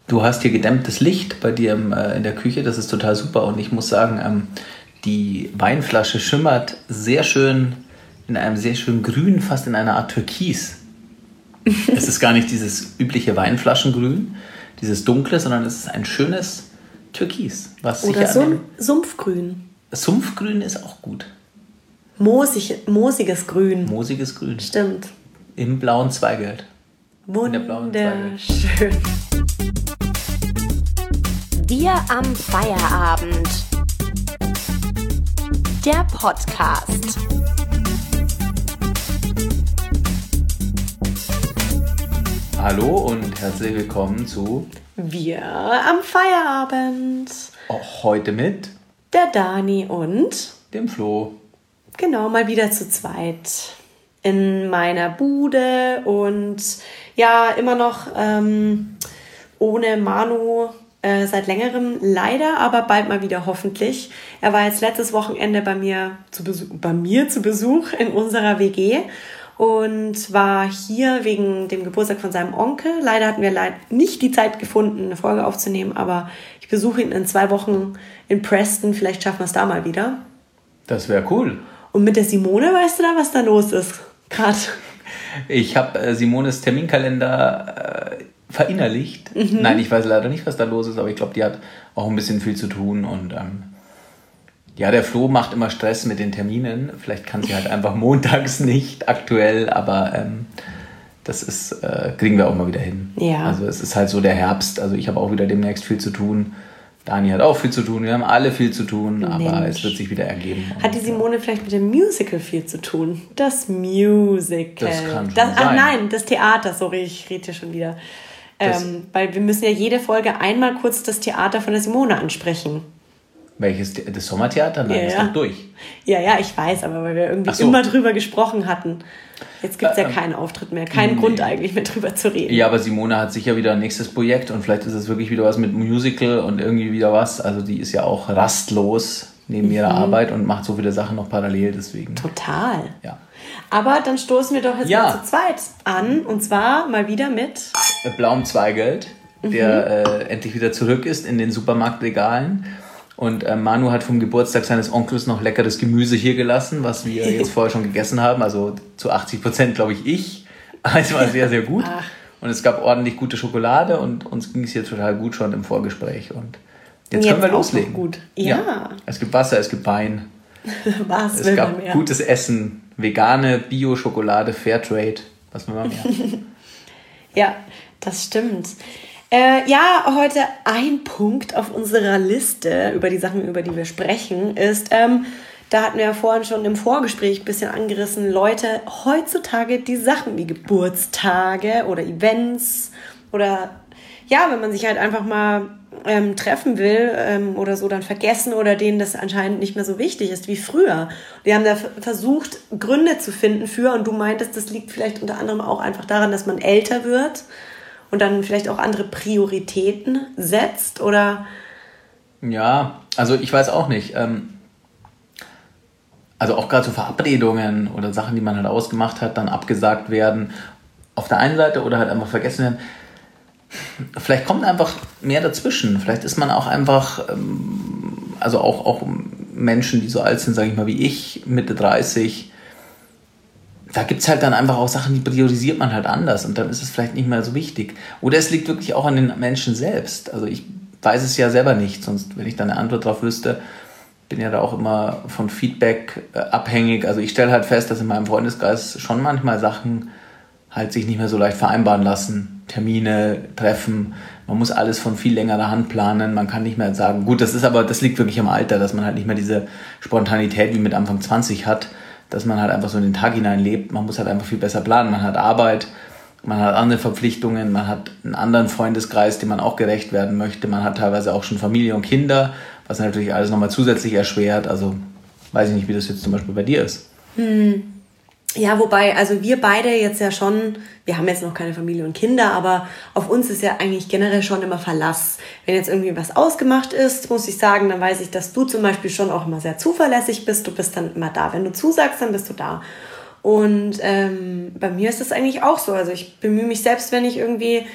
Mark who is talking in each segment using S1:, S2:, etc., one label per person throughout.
S1: Du hast hier gedämmtes Licht bei dir in der Küche, das ist total super. Und ich muss sagen, die Weinflasche schimmert sehr schön in einem sehr schönen Grün, fast in einer Art Türkis. Es ist gar nicht dieses übliche Weinflaschengrün, dieses dunkle, sondern es ist ein schönes Türkis. Was
S2: oder Sumpfgrün.
S1: Sumpfgrün ist auch gut.
S2: Moosiges Grün.
S1: Moosiges Grün.
S2: Stimmt.
S1: Im blauen Zweigelt.
S2: Wunderschön.
S3: Wir am Feierabend. Der Podcast.
S1: Hallo und herzlich willkommen zu
S2: Wir am Feierabend.
S1: auch heute mit
S2: der Dani und
S1: dem Flo.
S2: Genau, mal wieder zu zweit in meiner Bude und ja, immer noch ohne Manu seit längerem leider, aber bald mal wieder hoffentlich. Er war jetzt letztes Wochenende bei mir zu Besuch in unserer WG und war hier wegen dem Geburtstag von seinem Onkel. Leider hatten wir nicht die Zeit gefunden, eine Folge aufzunehmen, aber ich besuche ihn in 2 Wochen in Preston. Vielleicht schaffen wir es da mal wieder.
S1: Das wäre cool.
S2: Und mit der Simone, weißt du da, was da los ist? Gerade.
S1: Ich habe Simones Terminkalender verinnerlicht. Nein, ich weiß leider nicht, was da los ist, aber ich glaube, die hat auch ein bisschen viel zu tun. Und ja, der Flo macht immer Stress mit den Terminen. Vielleicht kann sie halt einfach montags nicht aktuell, aber das ist, kriegen wir auch mal wieder hin.
S2: Ja.
S1: Also es ist halt so der Herbst. Also ich habe auch wieder demnächst viel zu tun. Dani hat auch viel zu tun, wir haben alle viel zu tun, aber es wird sich wieder ergeben.
S2: Hat die Simone vielleicht mit dem Musical viel zu tun? Das Musical.
S1: Das kann schon sein.
S2: Ach nein, das Theater, sorry, ich rede hier schon wieder. Weil wir müssen ja jede Folge einmal kurz das Theater von der Simone ansprechen.
S1: Welches? Das Sommertheater? Nein, das ist noch durch.
S2: Ja, ich weiß, aber weil wir irgendwie immer drüber gesprochen hatten. Jetzt gibt es ja keinen Auftritt mehr, keinen Grund eigentlich mehr drüber zu reden.
S1: Ja, aber Simone hat sicher wieder ein nächstes Projekt und vielleicht ist es wirklich wieder was mit Musical und irgendwie wieder was. Also die ist ja auch rastlos neben ihrer Arbeit und macht so viele Sachen noch parallel, deswegen.
S2: Total.
S1: Ja.
S2: Aber dann stoßen wir doch jetzt mal zu zweit an und zwar mal wieder mit
S1: blauem Zweigelt, der endlich wieder zurück ist in den Supermarktregalen. Und Manu hat vom Geburtstag seines Onkels noch leckeres Gemüse hier gelassen, was wir jetzt vorher schon gegessen haben. Also zu 80%, glaube ich. Aber es war sehr, sehr gut. Ach. Und es gab ordentlich gute Schokolade und uns ging es hier total gut schon im Vorgespräch. Und jetzt können wir loslegen.
S2: Gut. Ja.
S1: Es gibt Wasser, es gibt Wein.
S2: Was
S1: es gab gutes Essen, vegane Bio-Schokolade, Fairtrade. Was will man mehr?
S2: Ja, das stimmt. Heute ein Punkt auf unserer Liste über die Sachen, über die wir sprechen, ist, da hatten wir ja vorhin schon im Vorgespräch ein bisschen angerissen, Leute, heutzutage die Sachen wie Geburtstage oder Events oder ja, wenn man sich halt einfach mal treffen will oder so, dann vergessen oder denen das anscheinend nicht mehr so wichtig ist wie früher. Wir haben da versucht, Gründe zu finden für und du meintest, das liegt vielleicht unter anderem auch einfach daran, dass man älter wird und dann vielleicht auch andere Prioritäten setzt, oder?
S1: Ja, also ich weiß auch nicht. Also auch gerade so Verabredungen oder Sachen, die man halt ausgemacht hat, dann abgesagt werden. Auf der einen Seite oder halt einfach vergessen werden. Vielleicht kommt einfach mehr dazwischen. Vielleicht ist man auch einfach, also auch Menschen, die so alt sind, sage ich mal, wie ich, Mitte 30, da gibt es halt dann einfach auch Sachen, die priorisiert man halt anders und dann ist es vielleicht nicht mehr so wichtig. Oder es liegt wirklich auch an den Menschen selbst. Also ich weiß es ja selber nicht, sonst, wenn ich da eine Antwort drauf wüsste, bin ja da auch immer von Feedback abhängig. Also ich stelle halt fest, dass in meinem Freundeskreis schon manchmal Sachen halt sich nicht mehr so leicht vereinbaren lassen. Termine, Treffen, man muss alles von viel längerer Hand planen. Man kann nicht mehr sagen, gut, das liegt wirklich am Alter, dass man halt nicht mehr diese Spontanität wie mit Anfang 20 hat, dass man halt einfach so in den Tag hinein lebt. Man muss halt einfach viel besser planen. Man hat Arbeit, man hat andere Verpflichtungen, man hat einen anderen Freundeskreis, dem man auch gerecht werden möchte. Man hat teilweise auch schon Familie und Kinder, was natürlich alles nochmal zusätzlich erschwert. Also weiß ich nicht, wie das jetzt zum Beispiel bei dir ist.
S2: Ja, wobei, also wir beide jetzt ja schon, wir haben jetzt noch keine Familie und Kinder, aber auf uns ist ja eigentlich generell schon immer Verlass. Wenn jetzt irgendwie was ausgemacht ist, muss ich sagen, dann weiß ich, dass du zum Beispiel schon auch immer sehr zuverlässig bist. Du bist dann immer da. Wenn du zusagst, dann bist du da. Und bei mir ist das eigentlich auch so. Also ich bemühe mich selbst, wenn ich irgendwie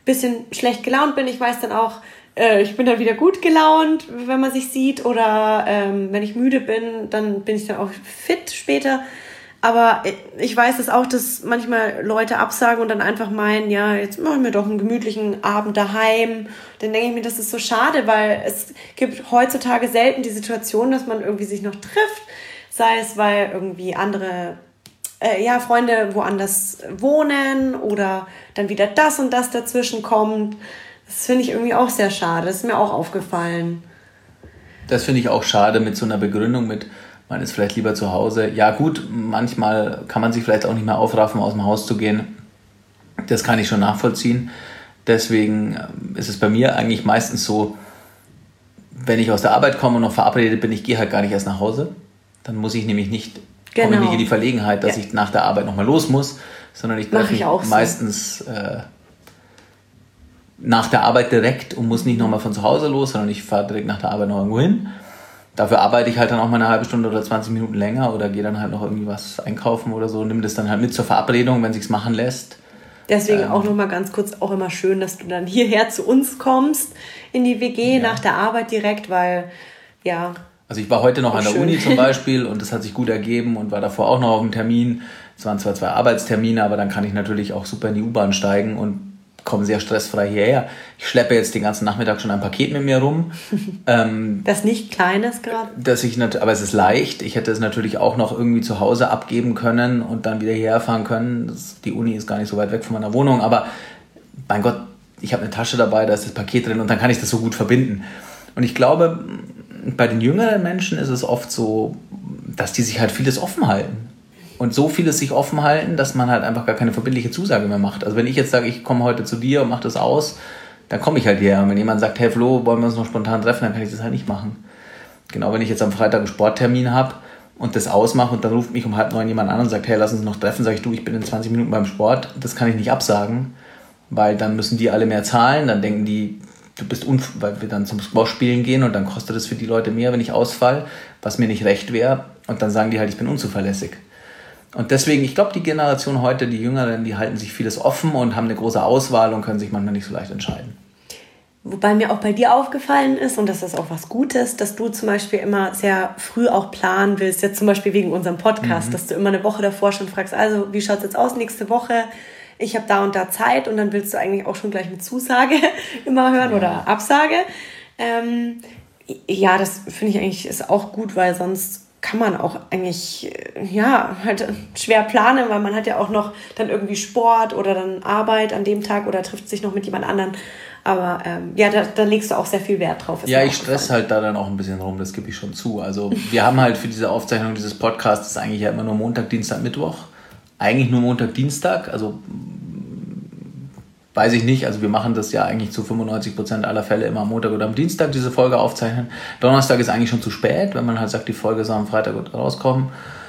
S2: bisschen schlecht gelaunt bin. Ich weiß dann auch, ich bin dann wieder gut gelaunt, wenn man sich sieht. Oder wenn ich müde bin, dann bin ich dann auch fit später. Aber ich weiß es auch, dass manchmal Leute absagen und dann einfach meinen, ja, jetzt machen wir doch einen gemütlichen Abend daheim. Dann denke ich mir, das ist so schade, weil es gibt heutzutage selten die Situation, dass man irgendwie sich noch trifft. Sei es, weil irgendwie andere Freunde woanders wohnen oder dann wieder das und das dazwischen kommt. Das finde ich irgendwie auch sehr schade. Das ist mir auch aufgefallen.
S1: Das finde ich auch schade mit so einer Begründung mit, man ist vielleicht lieber zu Hause. Ja gut, manchmal kann man sich vielleicht auch nicht mehr aufraffen, aus dem Haus zu gehen. Das kann ich schon nachvollziehen. Deswegen ist es bei mir eigentlich meistens so, wenn ich aus der Arbeit komme und noch verabredet bin, ich gehe halt gar nicht erst nach Hause. Dann muss ich nämlich nicht, komme ich nicht in die Verlegenheit, dass ich nach der Arbeit nochmal los muss, sondern ich treffe mich meistens nach der Arbeit direkt und muss nicht nochmal von zu Hause los, sondern ich fahre direkt nach der Arbeit noch irgendwo hin. Dafür arbeite ich halt dann auch mal eine halbe Stunde oder 20 Minuten länger oder gehe dann halt noch irgendwie was einkaufen oder so, nimm das dann halt mit zur Verabredung, wenn sich's machen lässt.
S2: Deswegen auch nochmal ganz kurz, auch immer schön, dass du dann hierher zu uns kommst, in die WG, nach der Arbeit direkt, weil, ja.
S1: Also ich war heute noch an der Uni zum Beispiel und das hat sich gut ergeben und war davor auch noch auf einem Termin. Es waren zwar 2 Arbeitstermine, aber dann kann ich natürlich auch super in die U-Bahn steigen und komme sehr stressfrei hierher. Ich schleppe jetzt den ganzen Nachmittag schon ein Paket mit mir rum.
S2: Das nicht klein ist gerade?
S1: Aber es ist leicht. Ich hätte es natürlich auch noch irgendwie zu Hause abgeben können und dann wieder hierher fahren können. Die Uni ist gar nicht so weit weg von meiner Wohnung, aber mein Gott, ich habe eine Tasche dabei, da ist das Paket drin und dann kann ich das so gut verbinden. Und ich glaube, bei den jüngeren Menschen ist es oft so, dass die sich halt vieles offen halten. Und so vieles sich offen halten, dass man halt einfach gar keine verbindliche Zusage mehr macht. Also wenn ich jetzt sage, ich komme heute zu dir und mache das aus, dann komme ich halt hierher. Und wenn jemand sagt, hey Flo, wollen wir uns noch spontan treffen, dann kann ich das halt nicht machen. Genau, wenn ich jetzt am Freitag einen Sporttermin habe und das ausmache und dann ruft mich um 8:30 jemand an und sagt, hey, lass uns noch treffen, sage ich, du, ich bin in 20 Minuten beim Sport, das kann ich nicht absagen, weil dann müssen die alle mehr zahlen, dann denken die, du bist weil wir dann zum Squash spielen gehen und dann kostet es für die Leute mehr, wenn ich ausfall, was mir nicht recht wäre. Und dann sagen die halt, ich bin unzuverlässig. Und deswegen, ich glaube, die Generation heute, die Jüngeren, die halten sich vieles offen und haben eine große Auswahl und können sich manchmal nicht so leicht entscheiden.
S2: Wobei mir auch bei dir aufgefallen ist, und das ist auch was Gutes, dass du zum Beispiel immer sehr früh auch planen willst, jetzt zum Beispiel wegen unserem Podcast, dass du immer eine Woche davor schon fragst, also wie schaut es jetzt aus nächste Woche? Ich habe da und da Zeit und dann willst du eigentlich auch schon gleich mit Zusage immer hören oder Absage. Ja, das finde ich eigentlich ist auch gut, weil sonst kann man auch eigentlich halt schwer planen, weil man hat ja auch noch dann irgendwie Sport oder dann Arbeit an dem Tag oder trifft sich noch mit jemand anderem. Aber da legst du auch sehr viel Wert drauf.
S1: Ja, ich stress halt da dann auch ein bisschen rum, das gebe ich schon zu. Also wir haben halt für diese Aufzeichnung dieses Podcasts eigentlich ja immer nur Montag, Dienstag, Mittwoch. Eigentlich nur Montag, Dienstag, also weiß ich nicht, also wir machen das ja eigentlich zu 95% aller Fälle immer am Montag oder am Dienstag diese Folge aufzeichnen. Donnerstag ist eigentlich schon zu spät, wenn man halt sagt, die Folge soll am Freitag rauskommen.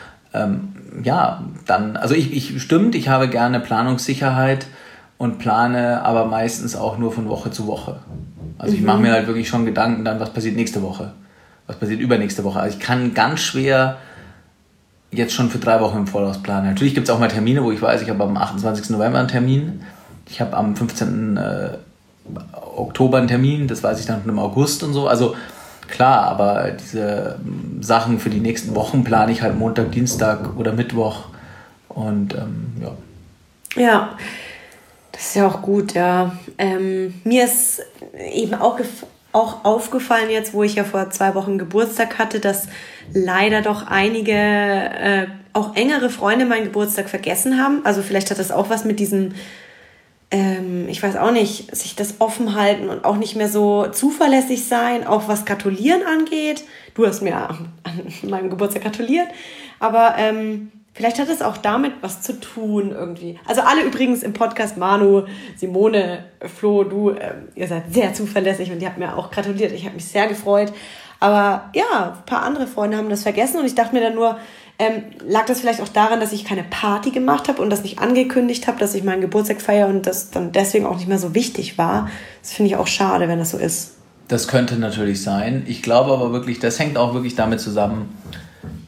S1: Dann, also ich habe gerne Planungssicherheit und plane aber meistens auch nur von Woche zu Woche. Also ich mache mir halt wirklich schon Gedanken dann, was passiert nächste Woche, was passiert übernächste Woche. Also ich kann ganz schwer jetzt schon für 3 Wochen im Voraus planen. Natürlich gibt es auch mal Termine, wo ich weiß, ich habe am 28. November einen Termin. Ich habe am 15. Oktober einen Termin, das weiß ich dann im August und so. Also klar, aber diese Sachen für die nächsten Wochen plane ich halt Montag, Dienstag oder Mittwoch. Und
S2: Ja, das ist ja auch gut, ja. Mir ist eben auch aufgefallen jetzt, wo ich ja vor 2 Wochen Geburtstag hatte, dass leider doch einige, auch engere Freunde meinen Geburtstag vergessen haben. Also vielleicht hat das auch was mit diesem ich weiß auch nicht, sich das offen halten und auch nicht mehr so zuverlässig sein, auch was Gratulieren angeht. Du hast mir an meinem Geburtstag gratuliert, aber vielleicht hat es auch damit was zu tun irgendwie. Also alle übrigens im Podcast, Manu, Simone, Flo, du, ihr seid sehr zuverlässig und ihr habt mir auch gratuliert. Ich habe mich sehr gefreut. Aber ja, ein paar andere Freunde haben das vergessen und ich dachte mir dann nur, lag das vielleicht auch daran, dass ich keine Party gemacht habe und das nicht angekündigt habe, dass ich meinen Geburtstag feiere und das dann deswegen auch nicht mehr so wichtig war. Das finde ich auch schade, wenn das so ist.
S1: Das könnte natürlich sein. Ich glaube aber wirklich, das hängt auch wirklich damit zusammen.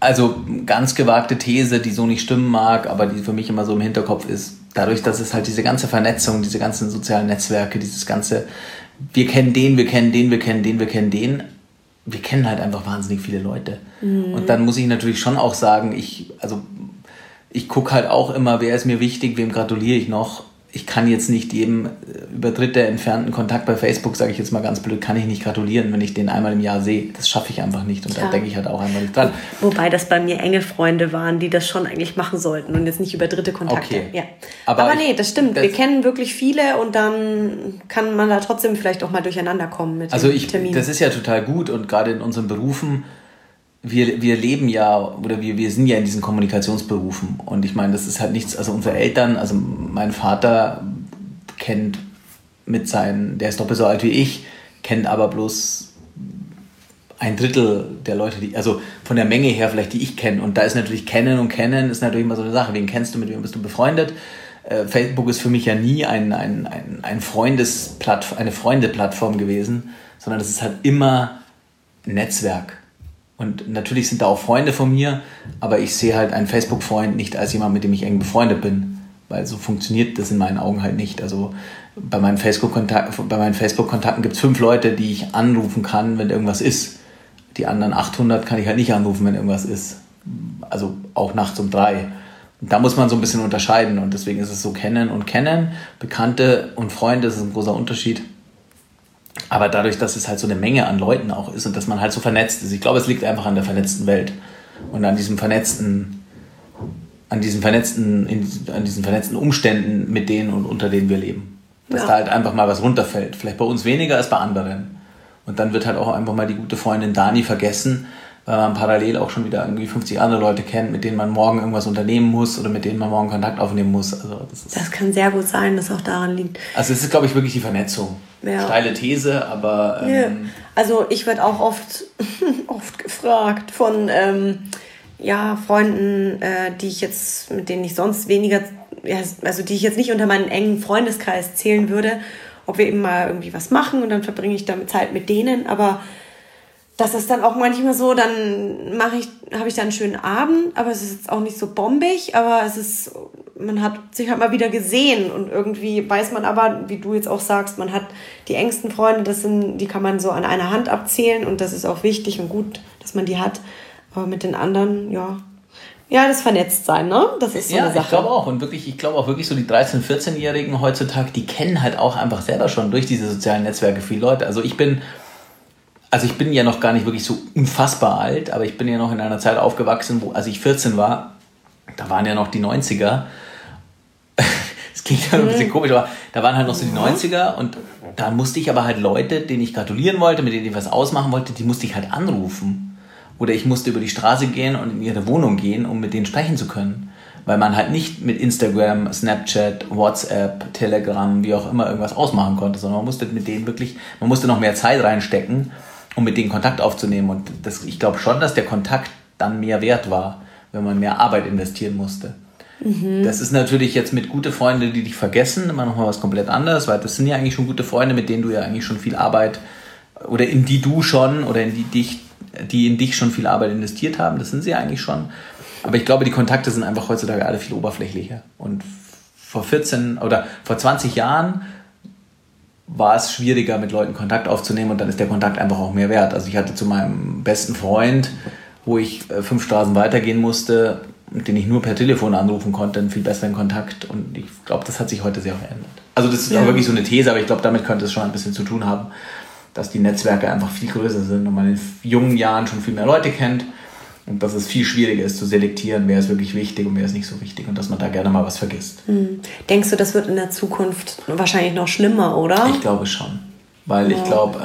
S1: Also ganz gewagte These, die so nicht stimmen mag, aber die für mich immer so im Hinterkopf ist, dadurch, dass es halt diese ganze Vernetzung, diese ganzen sozialen Netzwerke, dieses ganze, wir kennen den, wir kennen den, wir kennen den, wir kennen den, wir kennen halt einfach wahnsinnig viele Leute. Und dann muss ich natürlich schon auch sagen, ich gucke halt auch immer, wer ist mir wichtig, wem gratuliere ich noch. Ich kann jetzt nicht jedem über Dritte entfernten Kontakt bei Facebook, sage ich jetzt mal ganz blöd, kann ich nicht gratulieren, wenn ich den einmal im Jahr sehe. Das schaffe ich einfach nicht und da denke ich halt auch einmal nicht dran.
S2: Wobei das bei mir enge Freunde waren, die das schon eigentlich machen sollten und jetzt nicht über dritte Kontakte.
S1: Okay.
S2: Ja.
S1: Aber
S2: nee, das stimmt. Wir kennen wirklich viele und dann kann man da trotzdem vielleicht auch mal durcheinander kommen mit den Terminen.
S1: Das ist ja total gut und gerade in unseren Berufen, wir leben ja, oder wir sind ja in diesen Kommunikationsberufen und ich meine, das ist halt nichts, also unsere Eltern, also mein Vater kennt der ist doppelt so alt wie ich, kennt aber bloß 1/3 der Leute, also von der Menge her vielleicht, die ich kenne und da ist natürlich kennen ist natürlich immer so eine Sache, wen kennst du, mit wem bist du befreundet? Facebook ist für mich ja nie eine Freunde-Plattform gewesen, sondern das ist halt immer ein Netzwerk. Und natürlich sind da auch Freunde von mir, aber ich sehe halt einen Facebook-Freund nicht als jemand, mit dem ich eng befreundet bin, weil so funktioniert das in meinen Augen halt nicht. Also bei meinen Facebook-Kontakten gibt es 5 Leute, die ich anrufen kann, wenn irgendwas ist. Die anderen 800 kann ich halt nicht anrufen, wenn irgendwas ist. Also auch nachts um 3. Und da muss man so ein bisschen unterscheiden und deswegen ist es so kennen. Bekannte und Freunde, das ist ein großer Unterschied. Aber dadurch, dass es halt so eine Menge an Leuten auch ist und dass man halt so vernetzt ist, ich glaube, es liegt einfach an der vernetzten Welt und an diesen vernetzten Umständen, mit denen und unter denen wir leben. Dass da halt einfach mal was runterfällt. Vielleicht bei uns weniger als bei anderen. Und dann wird halt auch einfach mal die gute Freundin Dani vergessen, weil man parallel auch schon wieder irgendwie 50 andere Leute kennt, mit denen man morgen irgendwas unternehmen muss oder mit denen man morgen Kontakt aufnehmen muss. Also
S2: das kann sehr gut sein, dass auch daran liegt.
S1: Also es ist, glaube ich, wirklich die Vernetzung. Ja. Steile These, aber...
S2: Also ich werde auch oft gefragt von Freunden, mit denen ich sonst weniger, also die ich jetzt nicht unter meinen engen Freundeskreis zählen würde, ob wir eben mal irgendwie was machen und dann verbringe ich damit Zeit mit denen, aber das ist dann auch manchmal so, dann habe ich da einen schönen Abend, aber es ist jetzt auch nicht so bombig, aber man hat sich halt mal wieder gesehen und irgendwie weiß man aber, wie du jetzt auch sagst, man hat die engsten Freunde, die kann man so an einer Hand abzählen und das ist auch wichtig und gut, dass man die hat, aber mit den anderen, das Vernetztsein, ne? Das ist so eine Sache. Ja,
S1: ich glaube auch und ich glaube auch wirklich so die 13-, 14-Jährigen heutzutage, die kennen halt auch einfach selber schon durch diese sozialen Netzwerke viele Leute. Also ich bin ja noch gar nicht wirklich so unfassbar alt, aber ich bin ja noch in einer Zeit aufgewachsen, als ich 14 war, da waren ja noch die 90er. Das klingt ja ein bisschen komisch, aber da waren halt noch so die 90er und da musste ich aber halt Leute, denen ich gratulieren wollte, mit denen ich was ausmachen wollte, die musste ich halt anrufen. Oder ich musste über die Straße gehen und in ihre Wohnung gehen, um mit denen sprechen zu können. Weil man halt nicht mit Instagram, Snapchat, WhatsApp, Telegram, wie auch immer irgendwas ausmachen konnte, sondern man musste noch mehr Zeit reinstecken, um mit denen Kontakt aufzunehmen. Und ich glaube schon, dass der Kontakt dann mehr wert war, wenn man mehr Arbeit investieren musste. Das ist natürlich jetzt mit gute Freunde, die dich vergessen, immer noch mal was komplett anderes, weil das sind ja eigentlich schon gute Freunde, mit denen du ja eigentlich schon viel Arbeit oder in die du schon oder die in dich schon viel Arbeit investiert haben, das sind sie eigentlich schon. Aber ich glaube, die Kontakte sind einfach heutzutage alle viel oberflächlicher. Und vor 20 Jahren war es schwieriger, mit Leuten Kontakt aufzunehmen und dann ist der Kontakt einfach auch mehr wert. Also ich hatte zu meinem besten Freund, wo ich 5 Straßen weitergehen musste, den ich nur per Telefon anrufen konnte, einen viel besseren Kontakt und ich glaube, das hat sich heute sehr verändert. Also das ist auch wirklich so eine These, aber ich glaube, damit könnte es schon ein bisschen zu tun haben, dass die Netzwerke einfach viel größer sind und man in jungen Jahren schon viel mehr Leute kennt und dass es viel schwieriger ist zu selektieren, wer ist wirklich wichtig und wer ist nicht so wichtig und dass man da gerne mal was vergisst.
S2: Denkst du, das wird in der Zukunft wahrscheinlich noch schlimmer, oder?
S1: Ich glaube schon, weil ich glaube,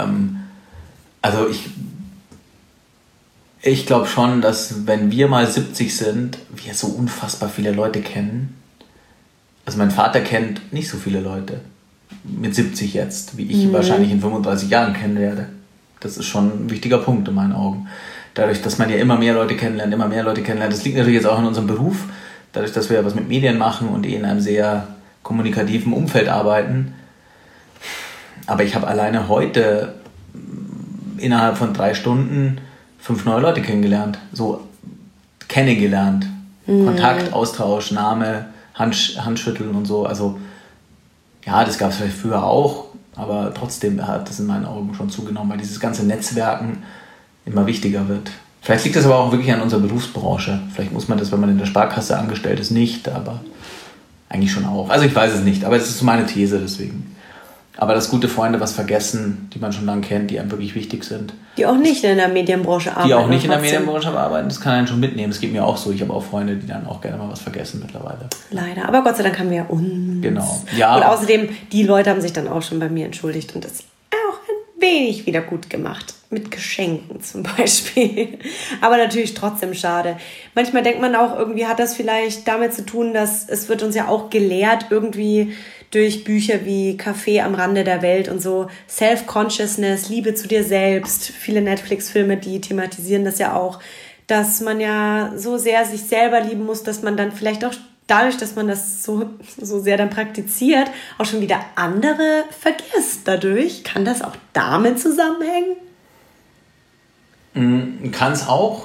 S1: ich glaube schon, dass wenn wir mal 70 sind, wir so unfassbar viele Leute kennen. Also mein Vater kennt nicht so viele Leute mit 70 jetzt, wie ich wahrscheinlich in 35 Jahren kennen werde. Das ist schon ein wichtiger Punkt in meinen Augen. Dadurch, dass man ja immer mehr Leute kennenlernt. Das liegt natürlich jetzt auch in unserem Beruf. Dadurch, dass wir ja was mit Medien machen und in einem sehr kommunikativen Umfeld arbeiten. Aber ich habe alleine heute innerhalb von 3 Stunden 5 neue Leute kennengelernt. So kennengelernt. Kontakt, Austausch, Name, Handschütteln und so. Also ja, das gab es vielleicht früher auch, aber trotzdem hat das in meinen Augen schon zugenommen, weil dieses ganze Netzwerken immer wichtiger wird. Vielleicht liegt das aber auch wirklich an unserer Berufsbranche. Vielleicht muss man das, wenn man in der Sparkasse angestellt ist, nicht, aber eigentlich schon auch. Also ich weiß es nicht, aber es ist so meine These deswegen. Aber dass gute Freunde was vergessen, die man schon lange kennt, die einem wirklich wichtig sind.
S2: Die auch nicht in der Medienbranche arbeiten.
S1: Die auch nicht in der Medienbranche arbeiten, das kann einen schon mitnehmen. Es geht mir auch so. Ich habe auch Freunde, die dann auch gerne mal was vergessen mittlerweile.
S2: Leider, aber Gott sei Dank haben wir ja uns.
S1: Genau. Ja.
S2: Und außerdem, die Leute haben sich dann auch schon bei mir entschuldigt und das auch ein wenig wieder gut gemacht. Mit Geschenken zum Beispiel. Aber natürlich trotzdem schade. Manchmal denkt man auch, irgendwie hat das vielleicht damit zu tun, dass es wird uns ja auch gelehrt, irgendwie durch Bücher wie Café am Rande der Welt und so, Self-Consciousness, Liebe zu dir selbst. Viele Netflix-Filme, die thematisieren das ja auch, dass man ja so sehr sich selber lieben muss, dass man dann vielleicht auch dadurch, dass man das so sehr dann praktiziert, auch schon wieder andere vergisst dadurch. Kann das auch damit zusammenhängen?
S1: Kann es auch,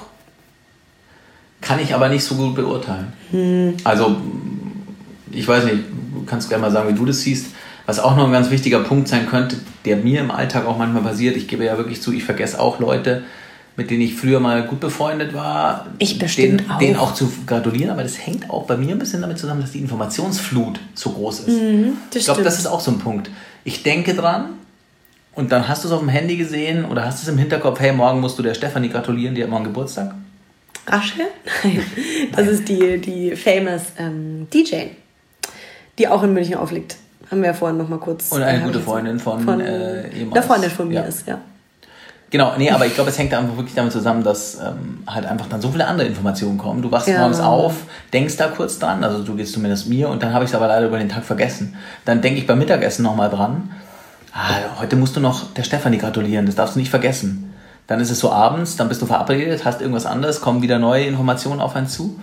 S1: kann ich aber nicht so gut beurteilen. Also, ich weiß nicht, du kannst gerne mal sagen, wie du das siehst. Was auch noch ein ganz wichtiger Punkt sein könnte, der mir im Alltag auch manchmal passiert, ich gebe ja wirklich zu, ich vergesse auch Leute, mit denen ich früher mal gut befreundet war.
S2: Ich bestimmt
S1: denen auch zu gratulieren, aber das hängt auch bei mir ein bisschen damit zusammen, dass die Informationsflut so groß ist. Ich glaube, das ist auch so ein Punkt. Ich denke dran, und dann hast du es auf dem Handy gesehen oder hast es im Hinterkopf, hey, morgen musst du der Stefanie gratulieren, die hat morgen Geburtstag.
S2: Rasche? Nein, das ist die famous DJ, die auch in München auflegt. Haben wir ja vorhin noch mal kurz...
S1: Und eine gute Freundin von
S2: einer Freundin von mir ist, ja.
S1: Genau, nee, aber ich glaube, es hängt einfach wirklich damit zusammen, dass halt einfach dann so viele andere Informationen kommen. Du wachst morgens auf, denkst da kurz dran, also du gehst zumindest mir, und dann habe ich es aber leider über den Tag vergessen. Dann denke ich beim Mittagessen nochmal dran, heute musst du noch der Stefanie gratulieren, das darfst du nicht vergessen. Dann ist es so abends, dann bist du verabredet, hast irgendwas anderes, kommen wieder neue Informationen auf einen zu.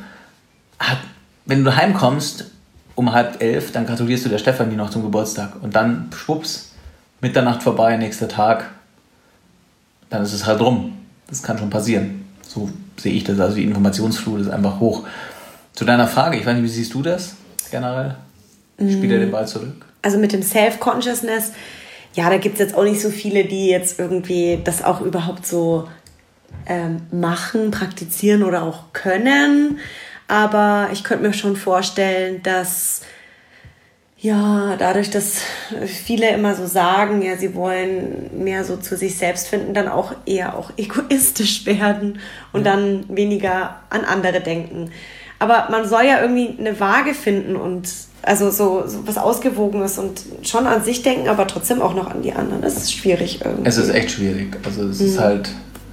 S1: Wenn du heimkommst um 10:30, dann gratulierst du der Stefanie noch zum Geburtstag. Und dann, schwupps, Mitternacht vorbei, nächster Tag, dann ist es halt rum. Das kann schon passieren. So sehe ich das. Also die Informationsflut ist einfach hoch. Zu deiner Frage, ich weiß nicht, wie siehst du das generell? Spielt er den Ball zurück?
S2: Also mit dem Self-Consciousness, ja, da gibt es jetzt auch nicht so viele, die jetzt irgendwie das auch überhaupt so machen, praktizieren oder auch können. Aber ich könnte mir schon vorstellen, dass ja, dadurch, dass viele immer so sagen, ja, sie wollen mehr so zu sich selbst finden, dann auch eher auch egoistisch werden und dann weniger an andere denken. Aber man soll ja irgendwie eine Waage finden und also so was Ausgewogenes und schon an sich denken, aber trotzdem auch noch an die anderen. Das ist schwierig irgendwie.
S1: Es ist echt schwierig. Also es ist halt,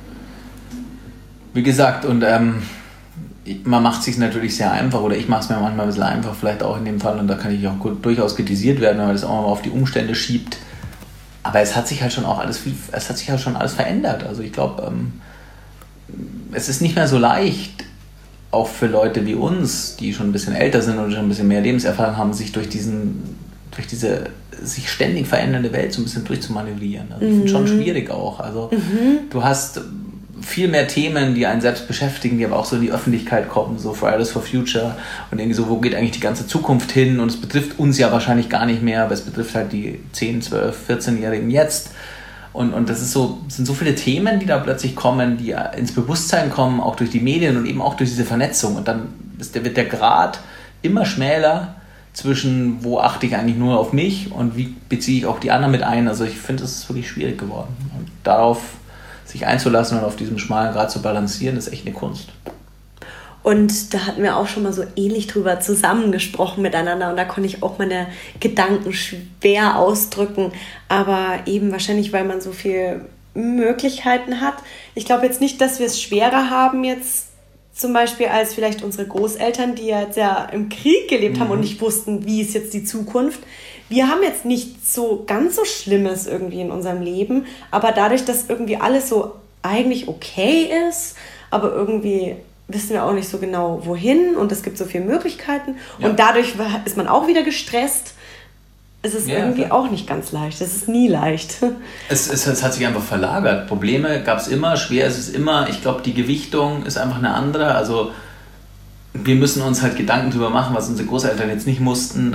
S1: wie gesagt, und man macht es sich natürlich sehr einfach, oder ich mache es mir manchmal ein bisschen einfach, vielleicht auch in dem Fall, und da kann ich auch durchaus kritisiert werden, wenn man das auch mal auf die Umstände schiebt. Aber es hat sich halt schon auch alles verändert. Also ich glaube, es ist nicht mehr so leicht, auch für Leute wie uns, die schon ein bisschen älter sind und schon ein bisschen mehr Lebenserfahrung haben, sich durch diese sich ständig verändernde Welt so ein bisschen durchzumanövrieren. Also ich finde es schon schwierig auch. Also du hast viel mehr Themen, die einen selbst beschäftigen, die aber auch so in die Öffentlichkeit kommen, so Fridays for Future und irgendwie so, wo geht eigentlich die ganze Zukunft hin, und es betrifft uns ja wahrscheinlich gar nicht mehr, aber es betrifft halt die 10, 12, 14-Jährigen jetzt, und das sind so viele Themen, die da plötzlich kommen, die ins Bewusstsein kommen, auch durch die Medien und eben auch durch diese Vernetzung, und dann wird der Grad immer schmäler zwischen, wo achte ich eigentlich nur auf mich und wie beziehe ich auch die anderen mit ein. Also ich finde, es ist wirklich schwierig geworden, und darauf sich einzulassen und auf diesem schmalen Grat zu balancieren, ist echt eine Kunst.
S2: Und da hatten wir auch schon mal so ähnlich drüber zusammengesprochen miteinander, und da konnte ich auch meine Gedanken schwer ausdrücken, aber eben wahrscheinlich, weil man so viele Möglichkeiten hat. Ich glaube jetzt nicht, dass wir es schwerer haben jetzt zum Beispiel als vielleicht unsere Großeltern, die jetzt ja im Krieg gelebt haben und nicht wussten, wie ist jetzt die Zukunft. Wir haben jetzt nicht so ganz so Schlimmes irgendwie in unserem Leben, aber dadurch, dass irgendwie alles so eigentlich okay ist, aber irgendwie wissen wir auch nicht so genau, wohin, und es gibt so viele Möglichkeiten und dadurch ist man auch wieder gestresst. Es ist irgendwie auch nicht ganz leicht. Es ist nie leicht.
S1: Es hat sich einfach verlagert. Probleme gab es immer, schwer ist es immer. Ich glaube, die Gewichtung ist einfach eine andere. Also wir müssen uns halt Gedanken drüber machen, was unsere Großeltern jetzt nicht mussten.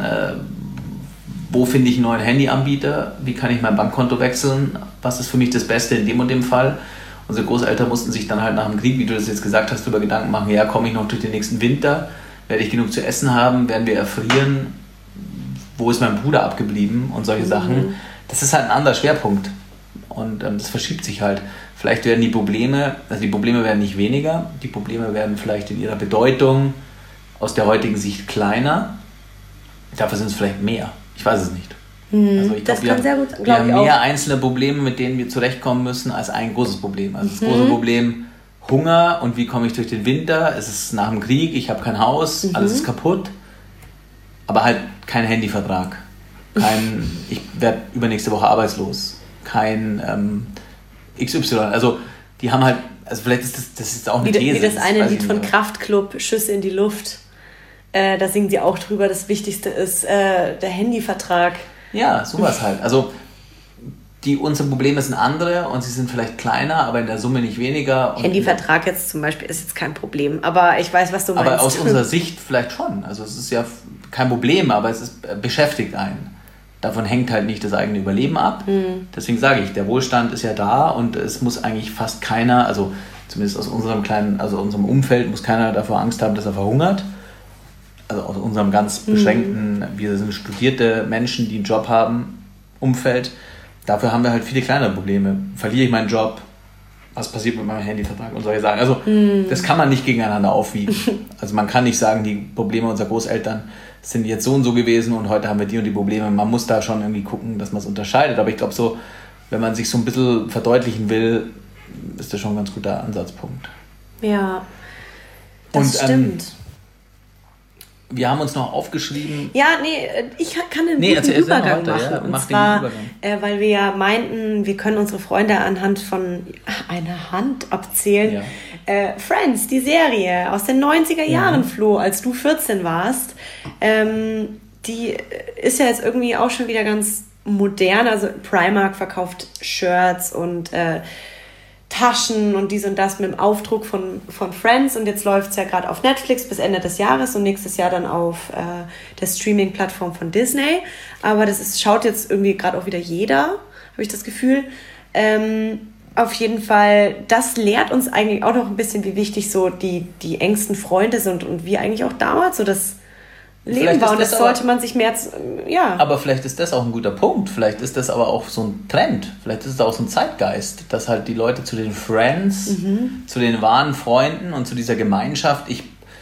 S1: Wo finde ich einen neuen Handyanbieter? Wie kann ich mein Bankkonto wechseln? Was ist für mich das Beste in dem und dem Fall? Unsere Großeltern mussten sich dann halt nach dem Krieg, wie du das jetzt gesagt hast, darüber Gedanken machen, ja, komme ich noch durch den nächsten Winter? Werde ich genug zu essen haben? Werden wir erfrieren? Wo ist mein Bruder abgeblieben? Und solche Sachen. Das ist halt ein anderer Schwerpunkt. Und das verschiebt sich halt. Vielleicht werden die Probleme werden nicht weniger, die Probleme werden vielleicht in ihrer Bedeutung aus der heutigen Sicht kleiner. Dafür sind es vielleicht mehr. Ich weiß es nicht. Also ich glaube, wir haben mehr einzelne Probleme, mit denen wir zurechtkommen müssen, als ein großes Problem. Also das große Problem, Hunger und wie komme ich durch den Winter. Es ist nach dem Krieg, ich habe kein Haus, alles ist kaputt. Aber halt kein Handyvertrag. Ich werde übernächste Woche arbeitslos. Kein XY. Also die haben halt, also vielleicht ist das ist auch eine These.
S2: Wie das eine Lied von Kraftklub, Schüsse in die Luft. Da singen sie auch drüber, das Wichtigste ist der Handyvertrag.
S1: Ja, sowas halt. Also unsere Probleme sind andere und sie sind vielleicht kleiner, aber in der Summe nicht weniger.
S2: Handyvertrag jetzt zum Beispiel ist jetzt kein Problem, aber ich weiß, was du meinst.
S1: Aber aus unserer Sicht vielleicht schon. Also es ist ja kein Problem, aber es beschäftigt einen. Davon hängt halt nicht das eigene Überleben ab. Deswegen sage ich, der Wohlstand ist ja da und es muss eigentlich fast keiner, also zumindest aus unserem Umfeld, muss keiner davor Angst haben, dass er verhungert. Also aus unserem ganz beschränkten, wir sind studierte Menschen, die einen Job haben, Umfeld. Dafür haben wir halt viele kleinere Probleme. Verliere ich meinen Job? Was passiert mit meinem Handyvertrag und solche Sachen? Also das kann man nicht gegeneinander aufwiegen. Also man kann nicht sagen, die Probleme unserer Großeltern sind jetzt so und so gewesen und heute haben wir die und die Probleme. Man muss da schon irgendwie gucken, dass man es unterscheidet. Aber ich glaube so, wenn man sich so ein bisschen verdeutlichen will, ist das schon ein ganz guter Ansatzpunkt.
S2: Ja, das stimmt.
S1: Wir haben uns noch aufgeschrieben...
S2: Ja, ich kann einen guten Übergang machen. Ja, und zwar, weil wir ja meinten, wir können unsere Freunde anhand von einer Hand abzählen. Ja. Friends, die Serie aus den 90er Jahren, Flo, als du 14 warst, die ist ja jetzt irgendwie auch schon wieder ganz modern. Also Primark verkauft Shirts und Taschen und dies und das mit dem Aufdruck von Friends und jetzt läuft es ja gerade auf Netflix bis Ende des Jahres und nächstes Jahr dann auf der Streaming-Plattform von Disney. Aber schaut jetzt irgendwie gerade auch wieder jeder, habe ich das Gefühl. Auf jeden Fall, das lehrt uns eigentlich auch noch ein bisschen, wie wichtig so die engsten Freunde sind und wie eigentlich auch damals so das Leben war. Und das sollte man sich mehr... Ja.
S1: Aber vielleicht ist das auch ein guter Punkt. Vielleicht ist das aber auch so ein Trend. Vielleicht ist es auch so ein Zeitgeist, dass halt die Leute zu den Friends, zu den wahren Freunden und zu dieser Gemeinschaft... Ich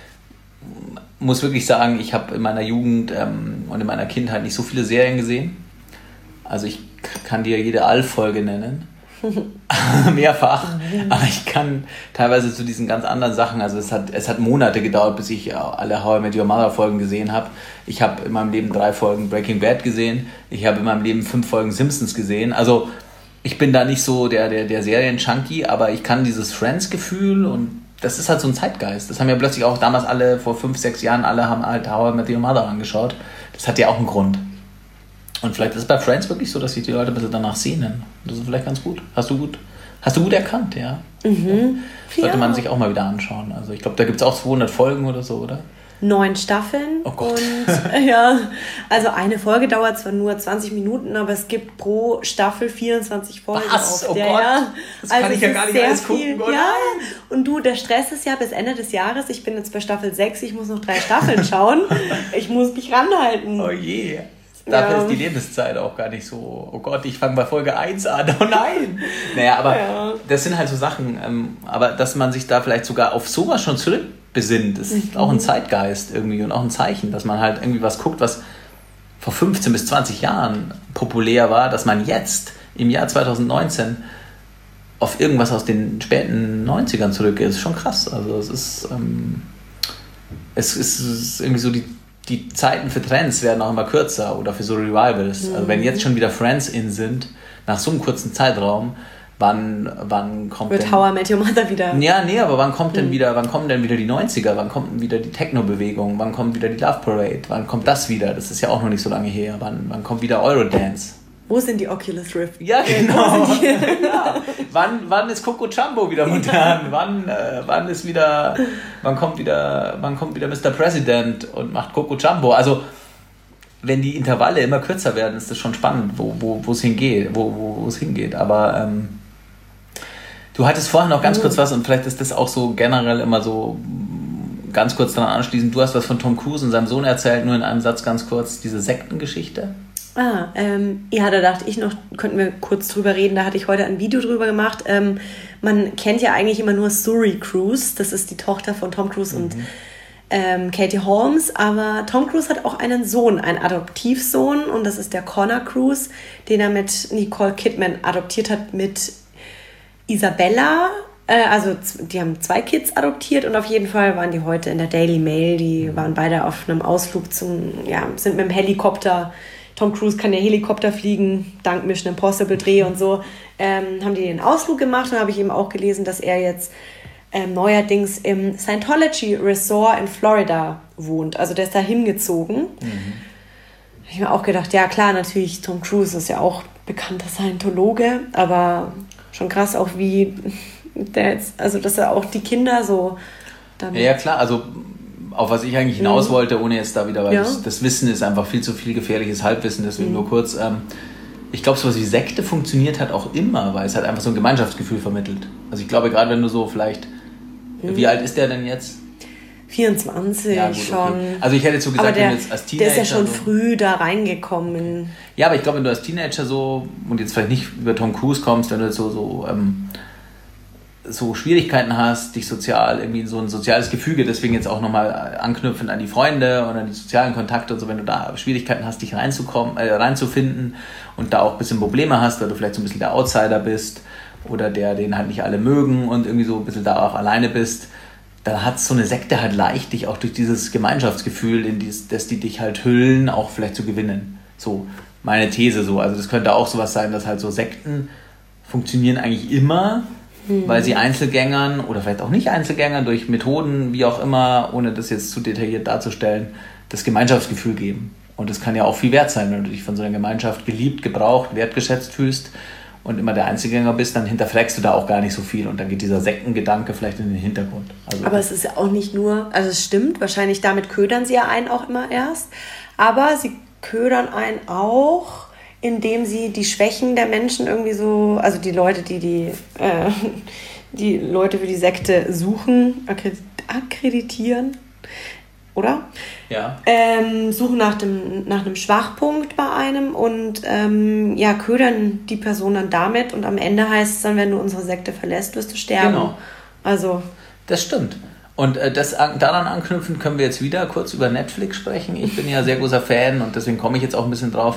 S1: muss wirklich sagen, ich habe in meiner Jugend und in meiner Kindheit nicht so viele Serien gesehen. Also ich kann dir jede Alf-Folge nennen. Mehrfach, aber ich kann teilweise zu diesen ganz anderen Sachen, also es hat Monate gedauert, bis ich alle How I Met Your Mother Folgen gesehen habe. Ich habe in meinem Leben 3 Folgen Breaking Bad gesehen, ich habe in meinem Leben 5 Folgen Simpsons gesehen, also ich bin da nicht so der Serien-Junkie, aber ich kann dieses Friends-Gefühl und das ist halt so ein Zeitgeist. Das haben ja plötzlich auch damals alle, vor 5, 6 Jahren, alle haben halt How I Met Your Mother angeschaut. Das hat ja auch einen Grund. Und vielleicht ist es bei Friends wirklich so, dass sich die Leute ein bisschen danach sehnen. Das ist vielleicht ganz gut. Hast du gut erkannt, ja. Sollte man sich auch mal wieder anschauen. Also ich glaube, da gibt es auch 200 Folgen oder so, oder?
S2: 9 Staffeln.
S1: Oh Gott.
S2: Und ja, also eine Folge dauert zwar nur 20 Minuten, aber es gibt pro Staffel 24 Folgen.
S1: Was? Oh Gott. Ja. Das kann ich ja gar nicht alles gucken, oder?
S2: Ja. Und du, der Stress ist ja bis Ende des Jahres. Ich bin jetzt bei Staffel 6, ich muss noch 3 Staffeln schauen. Ich muss mich ranhalten.
S1: Oh je. Dafür ist die Lebenszeit auch gar nicht so, oh Gott, ich fange bei Folge 1 an, oh nein. Naja, aber das sind halt so Sachen, aber dass man sich da vielleicht sogar auf sowas schon zurückbesinnt, ist auch ein Zeitgeist irgendwie und auch ein Zeichen, dass man halt irgendwie was guckt, was vor 15 bis 20 Jahren populär war, dass man jetzt im Jahr 2019 auf irgendwas aus den späten 90ern zurückgeht, ist schon krass. Also es ist irgendwie so die Zeiten für Trends werden auch immer kürzer oder für so Revivals. Also wenn jetzt schon wieder Friends in sind, nach so einem kurzen Zeitraum, wann kommt
S2: Wird How I Met Your Mother wieder?
S1: Ja, nee, aber wann kommen denn wieder die 90er? Wann kommt denn wieder die Techno-Bewegung? Wann kommt wieder die Love Parade? Wann kommt das wieder? Das ist ja auch noch nicht so lange her. Wann kommt wieder Eurodance?
S2: Wo sind die Oculus Rift?
S1: Ja, genau. Ja. Wann ist Coco Jumbo wieder modern? Wann kommt wieder Mr. President und macht Coco Jumbo? Also, wenn die Intervalle immer kürzer werden, ist das schon spannend, wo es hingeht. Aber du hattest vorhin noch ganz kurz was, und vielleicht ist das auch so generell immer so ganz kurz daran anschließend. Du hast was von Tom Cruise und seinem Sohn erzählt, nur in einem Satz ganz kurz, diese Sektengeschichte.
S2: Ja, da dachte ich noch, könnten wir kurz drüber reden, da hatte ich heute ein Video drüber gemacht. Man kennt ja eigentlich immer nur Suri Cruise, das ist die Tochter von Tom Cruise und Katie Holmes, aber Tom Cruise hat auch einen Sohn, einen Adoptivsohn, und das ist der Connor Cruise, den er mit Nicole Kidman adoptiert hat, mit Isabella. Also die haben 2 Kids adoptiert, und auf jeden Fall waren die heute in der Daily Mail, die waren beide auf einem Ausflug sind mit dem Helikopter. Tom Cruise kann ja Helikopter fliegen, dank Mission Impossible Dreh und so, haben die den Ausflug gemacht, und habe ich eben auch gelesen, dass er jetzt neuerdings im Scientology Resort in Florida wohnt. Also der ist da hingezogen. Habe ich mir auch gedacht, ja klar, natürlich, Tom Cruise ist ja auch bekannter Scientologe, aber schon krass auch, wie der jetzt, also dass er auch die Kinder so damit...
S1: Ja klar, also auf was ich eigentlich hinaus wollte, ohne jetzt da wieder, weil das Wissen ist einfach viel zu viel gefährliches Halbwissen, deswegen nur kurz. Ich glaube, sowas wie Sekte funktioniert halt auch immer, weil es halt einfach so ein Gemeinschaftsgefühl vermittelt. Also ich glaube, gerade wenn du so vielleicht... Wie alt ist der denn jetzt?
S2: 24 ja, gut, schon. Okay.
S1: Also ich hätte jetzt so gesagt, wenn du jetzt als Teenager...
S2: Der ist ja schon früh da reingekommen.
S1: Ja, aber ich glaube, wenn du als Teenager so, und jetzt vielleicht nicht über Tom Cruise kommst, wenn du jetzt so Schwierigkeiten hast, dich sozial, irgendwie so ein soziales Gefüge, deswegen jetzt auch nochmal anknüpfend an die Freunde und an die sozialen Kontakte und so, wenn du da Schwierigkeiten hast, dich reinzufinden und da auch ein bisschen Probleme hast, weil du vielleicht so ein bisschen der Outsider bist oder den halt nicht alle mögen und irgendwie so ein bisschen da auch alleine bist, dann hat so eine Sekte halt leicht, dich auch durch dieses Gemeinschaftsgefühl, dass die dich halt hüllen, auch vielleicht zu gewinnen. So, meine These so. Also das könnte auch sowas sein, dass halt so Sekten funktionieren eigentlich immer, weil sie Einzelgängern oder vielleicht auch nicht Einzelgängern durch Methoden, wie auch immer, ohne das jetzt zu detailliert darzustellen, das Gemeinschaftsgefühl geben. Und das kann ja auch viel wert sein, wenn du dich von so einer Gemeinschaft geliebt, gebraucht, wertgeschätzt fühlst und immer der Einzelgänger bist, dann hinterfragst du da auch gar nicht so viel und dann geht dieser Sektengedanke vielleicht in den Hintergrund. Also,
S2: aber es ist ja auch nicht nur, also es stimmt, wahrscheinlich damit ködern sie ja einen auch immer erst, aber sie ködern einen auch, indem sie die Schwächen der Menschen irgendwie so, also die Leute, die Leute für die Sekte suchen, akkreditieren, oder?
S1: Ja.
S2: Suchen nach einem Schwachpunkt bei einem und ködern die Person dann damit, und am Ende heißt es dann, wenn du unsere Sekte verlässt, wirst du sterben. Genau. Also. Das
S1: stimmt. Und daran anknüpfend können wir jetzt wieder kurz über Netflix sprechen. Ich bin ja sehr großer Fan und deswegen komme ich jetzt auch ein bisschen drauf.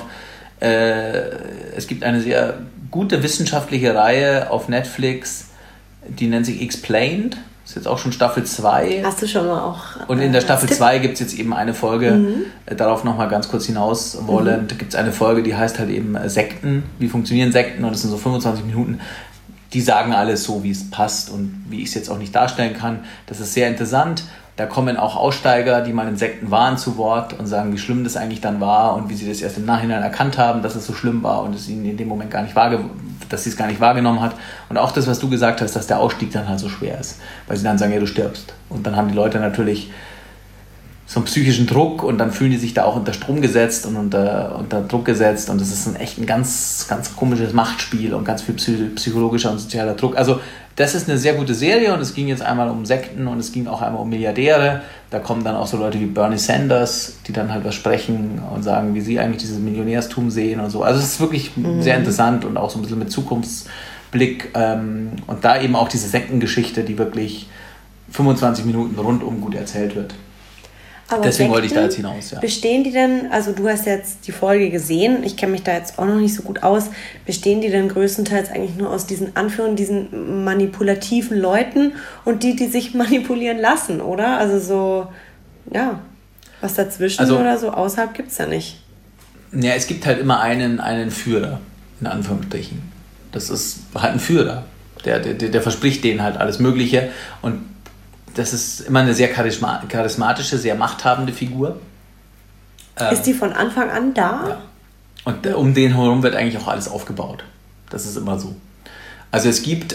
S1: Es gibt eine sehr gute wissenschaftliche Reihe auf Netflix, die nennt sich Explained. Das ist jetzt auch schon Staffel 2.
S2: Hast du schon mal auch.
S1: Und in der Staffel 2 gibt es jetzt eben eine Folge, darauf nochmal ganz kurz hinaus wollend, gibt es eine Folge, die heißt halt eben Sekten. Wie funktionieren Sekten? Und das sind so 25 Minuten. Die sagen alles so, wie es passt und wie ich es jetzt auch nicht darstellen kann. Das ist sehr interessant. Da kommen auch Aussteiger, die mal in Sekten waren, zu Wort und sagen, wie schlimm das eigentlich dann war und wie sie das erst im Nachhinein erkannt haben, dass es so schlimm war und es ihnen in dem Moment dass sie es gar nicht wahrgenommen hat. Und auch das, was du gesagt hast, dass der Ausstieg dann halt so schwer ist, weil sie dann sagen, ja, du stirbst. Und dann haben die Leute natürlich so einen psychischen Druck und dann fühlen die sich da auch unter Strom gesetzt und unter Druck gesetzt und das ist ein ganz, ganz komisches Machtspiel und ganz viel psychologischer und sozialer Druck. Also das ist eine sehr gute Serie und es ging jetzt einmal um Sekten und es ging auch einmal um Milliardäre. Da kommen dann auch so Leute wie Bernie Sanders, die dann halt was sprechen und sagen, wie sie eigentlich dieses Millionärstum sehen und so. Also es ist wirklich sehr interessant und auch so ein bisschen mit Zukunftsblick und da eben auch diese Sektengeschichte, die wirklich 25 Minuten rundum gut erzählt wird. Aber deswegen wollte ich da jetzt hinaus, ja.
S2: Bestehen die denn, also du hast jetzt die Folge gesehen, ich kenne mich da jetzt auch noch nicht so gut aus, bestehen die denn größtenteils eigentlich nur aus diesen diesen manipulativen Leuten und die sich manipulieren lassen, oder? Also so, ja, was dazwischen oder so außerhalb gibt es ja nicht.
S1: Ja, es gibt halt immer einen Führer, in Anführungsstrichen. Das ist halt ein Führer, der verspricht denen halt alles Mögliche und das ist immer eine sehr charismatische, sehr machthabende Figur.
S2: Ist die von Anfang an da?
S1: Ja. Und um den herum wird eigentlich auch alles aufgebaut. Das ist immer so. Also es gibt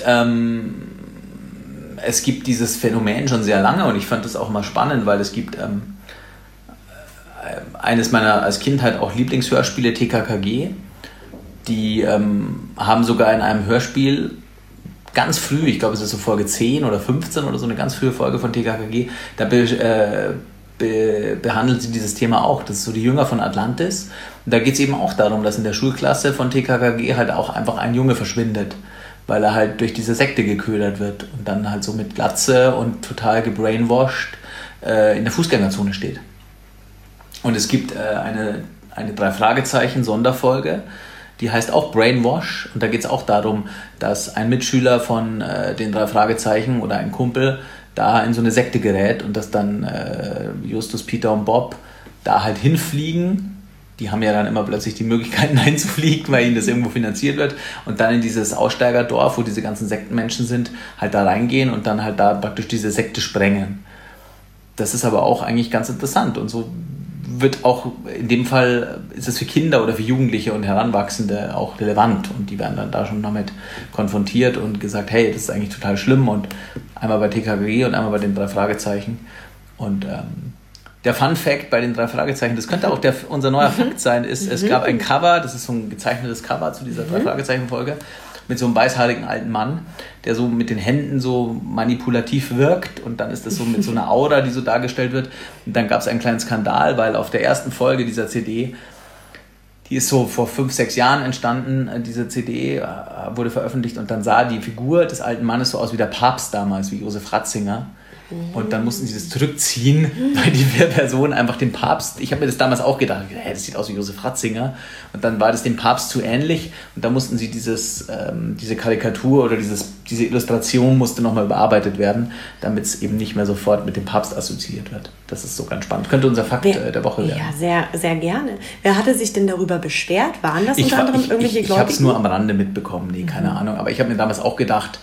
S1: dieses Phänomen schon sehr lange und ich fand das auch mal spannend, weil es gibt eines meiner als Kind halt auch Lieblingshörspiele, TKKG. Die haben sogar in einem Hörspiel ganz früh, ich glaube es ist so Folge 10 oder 15 oder so, eine ganz frühe Folge von TKKG, da behandeln sie dieses Thema auch. Das ist so die Jünger von Atlantis. Und da geht es eben auch darum, dass in der Schulklasse von TKKG halt auch einfach ein Junge verschwindet, weil er halt durch diese Sekte geködert wird und dann halt so mit Glatze und total gebrainwashed in der Fußgängerzone steht. Und es gibt eine 3-Fragezeichen-Sonderfolge, die heißt auch Brainwash und da geht es auch darum, dass ein Mitschüler von den 3 Fragezeichen oder ein Kumpel da in so eine Sekte gerät und dass dann Justus, Peter und Bob da halt hinfliegen. Die haben ja dann immer plötzlich die Möglichkeiten einzufliegen, weil ihnen das irgendwo finanziert wird und dann in dieses Aussteigerdorf, wo diese ganzen Sektenmenschen sind, halt da reingehen und dann halt da praktisch diese Sekte sprengen. Das ist aber auch eigentlich ganz interessant und so wird auch, in dem Fall ist es für Kinder oder für Jugendliche und Heranwachsende auch relevant und die werden dann da schon damit konfrontiert und gesagt, hey, das ist eigentlich total schlimm und einmal bei TKKG und einmal bei den 3 Fragezeichen und der Fun Fact bei den 3 Fragezeichen, das könnte auch unser neuer Fakt sein, ist, es gab ein Cover, das ist so ein gezeichnetes Cover zu dieser 3 Fragezeichen Folge mit so einem weißhaarigen alten Mann, der so mit den Händen so manipulativ wirkt und dann ist das so mit so einer Aura, die so dargestellt wird. Und dann gab es einen kleinen Skandal, weil auf der ersten Folge dieser CD, die ist so vor 5-6 Jahren entstanden, diese CD wurde veröffentlicht und dann sah die Figur des alten Mannes so aus wie der Papst damals, wie Josef Ratzinger. Und dann mussten sie das zurückziehen, weil die Person einfach dem Papst, ich habe mir das damals auch gedacht, hey, das sieht aus wie Josef Ratzinger. Und dann war das dem Papst zu ähnlich und da mussten sie diese Karikatur oder diese Illustration musste nochmal überarbeitet werden, damit es eben nicht mehr sofort mit dem Papst assoziiert wird. Das ist so ganz spannend. Könnte unser Fakt der Woche werden.
S2: Ja, sehr, sehr gerne. Wer hatte sich denn darüber beschwert? Waren das unter anderem irgendwelche Gläubigen?
S1: Ich habe es nur am Rande mitbekommen, nee, keine Ahnung. Aber ich habe mir damals auch gedacht,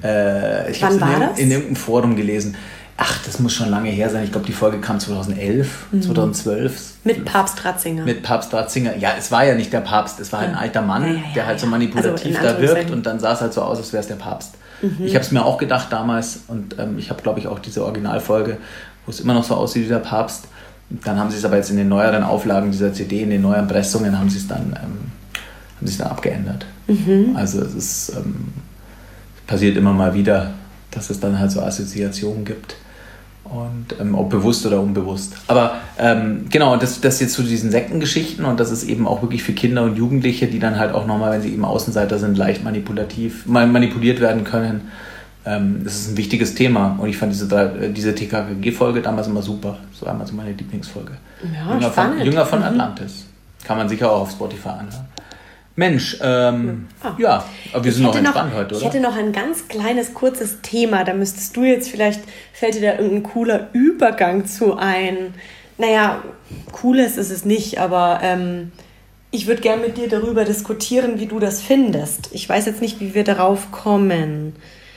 S1: ich habe es in irgendeinem Forum gelesen. Ach, das muss schon lange her sein. Ich glaube, die Folge kam 2011, 2012.
S2: Mit Papst Ratzinger.
S1: Mit Papst Ratzinger. Ja, es war ja nicht der Papst. Es war halt ein alter Mann, der halt so manipulativ da wirkt. Und dann sah es halt so aus, als wäre es der Papst. Ich habe es mir auch gedacht damals. Und ich habe, glaube ich, auch diese Originalfolge, wo es immer noch so aussieht wie der Papst. Dann haben sie es aber jetzt in den neueren Auflagen dieser CD, in den neuen Pressungen, haben sie es dann abgeändert. Also es ist passiert immer mal wieder, dass es dann halt so Assoziationen gibt. Und ob bewusst oder unbewusst. Aber genau, das jetzt zu diesen Sektengeschichten und das ist eben auch wirklich für Kinder und Jugendliche, die dann halt auch nochmal, wenn sie eben Außenseiter sind, leicht manipuliert werden können. Das ist ein wichtiges Thema und ich fand diese TKKG-Folge damals immer super. So einmal so meine Lieblingsfolge.
S2: Ja,
S1: Jünger von Atlantis. Kann man sicher auch auf Spotify anhören. Mensch, ja, aber wir sind noch entspannt heute, oder?
S2: Ich hätte noch ein ganz kleines, kurzes Thema. Da müsstest du jetzt vielleicht, fällt dir da irgendein cooler Übergang zu ein. Naja, cooles ist es nicht, aber ich würde gerne mit dir darüber diskutieren, wie du das findest. Ich weiß jetzt nicht, wie wir darauf kommen.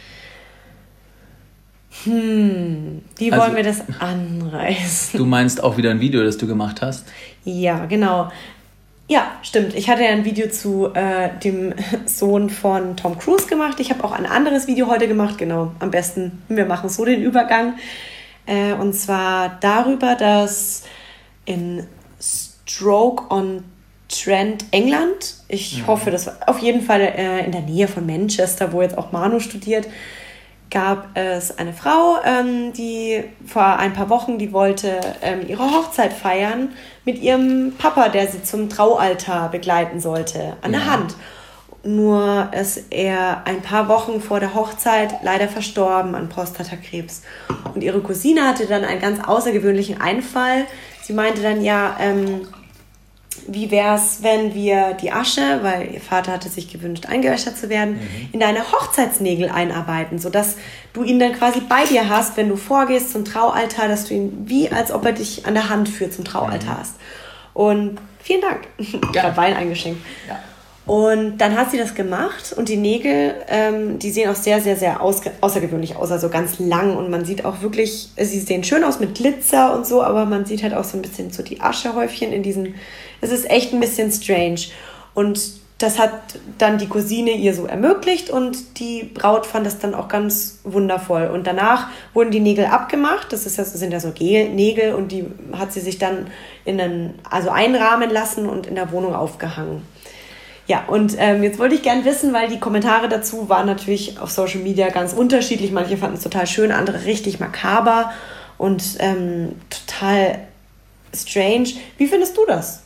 S2: Wie wollen wir das anreißen?
S1: Du meinst auch wieder ein Video, das du gemacht hast?
S2: Ja, genau. Ja, stimmt. Ich hatte ja ein Video zu dem Sohn von Tom Cruise gemacht. Ich habe auch ein anderes Video heute gemacht. Genau, am besten, wir machen so den Übergang. Und zwar darüber, dass in Stoke-on-Trent, England, ich hoffe, das war auf jeden Fall in der Nähe von Manchester, wo jetzt auch Manu studiert, gab es eine Frau, die vor ein paar Wochen, die wollte ihre Hochzeit feiern mit ihrem Papa, der sie zum Traualtar begleiten sollte, an der Hand. Nur ist er ein paar Wochen vor der Hochzeit leider verstorben an Prostatakrebs. Und ihre Cousine hatte dann einen ganz außergewöhnlichen Einfall. Sie meinte dann, ja, wie wäre es, wenn wir die Asche, weil ihr Vater hatte sich gewünscht, eingeäschert zu werden, in deine Hochzeitsnägel einarbeiten, sodass du ihn dann quasi bei dir hast, wenn du vorgehst zum Traualtar, dass du ihn wie, als ob er dich an der Hand führt zum Traualtar hast. Und vielen Dank. Ich habe Wein eingeschenkt. Ja. Und dann hat sie das gemacht und die Nägel, die sehen auch sehr, sehr, sehr außergewöhnlich aus, also ganz lang und man sieht auch wirklich, sie sehen schön aus mit Glitzer und so, aber man sieht halt auch so ein bisschen so die Aschehäufchen in diesen, es ist echt ein bisschen strange und das hat dann die Cousine ihr so ermöglicht und die Braut fand das dann auch ganz wundervoll. Und danach wurden die Nägel abgemacht, das sind ja so Gel-Nägel und die hat sie sich dann einrahmen lassen und in der Wohnung aufgehangen. Ja, und jetzt wollte ich gern wissen, weil die Kommentare dazu waren natürlich auf Social Media ganz unterschiedlich. Manche fanden es total schön, andere richtig makaber und total strange. Wie findest du das?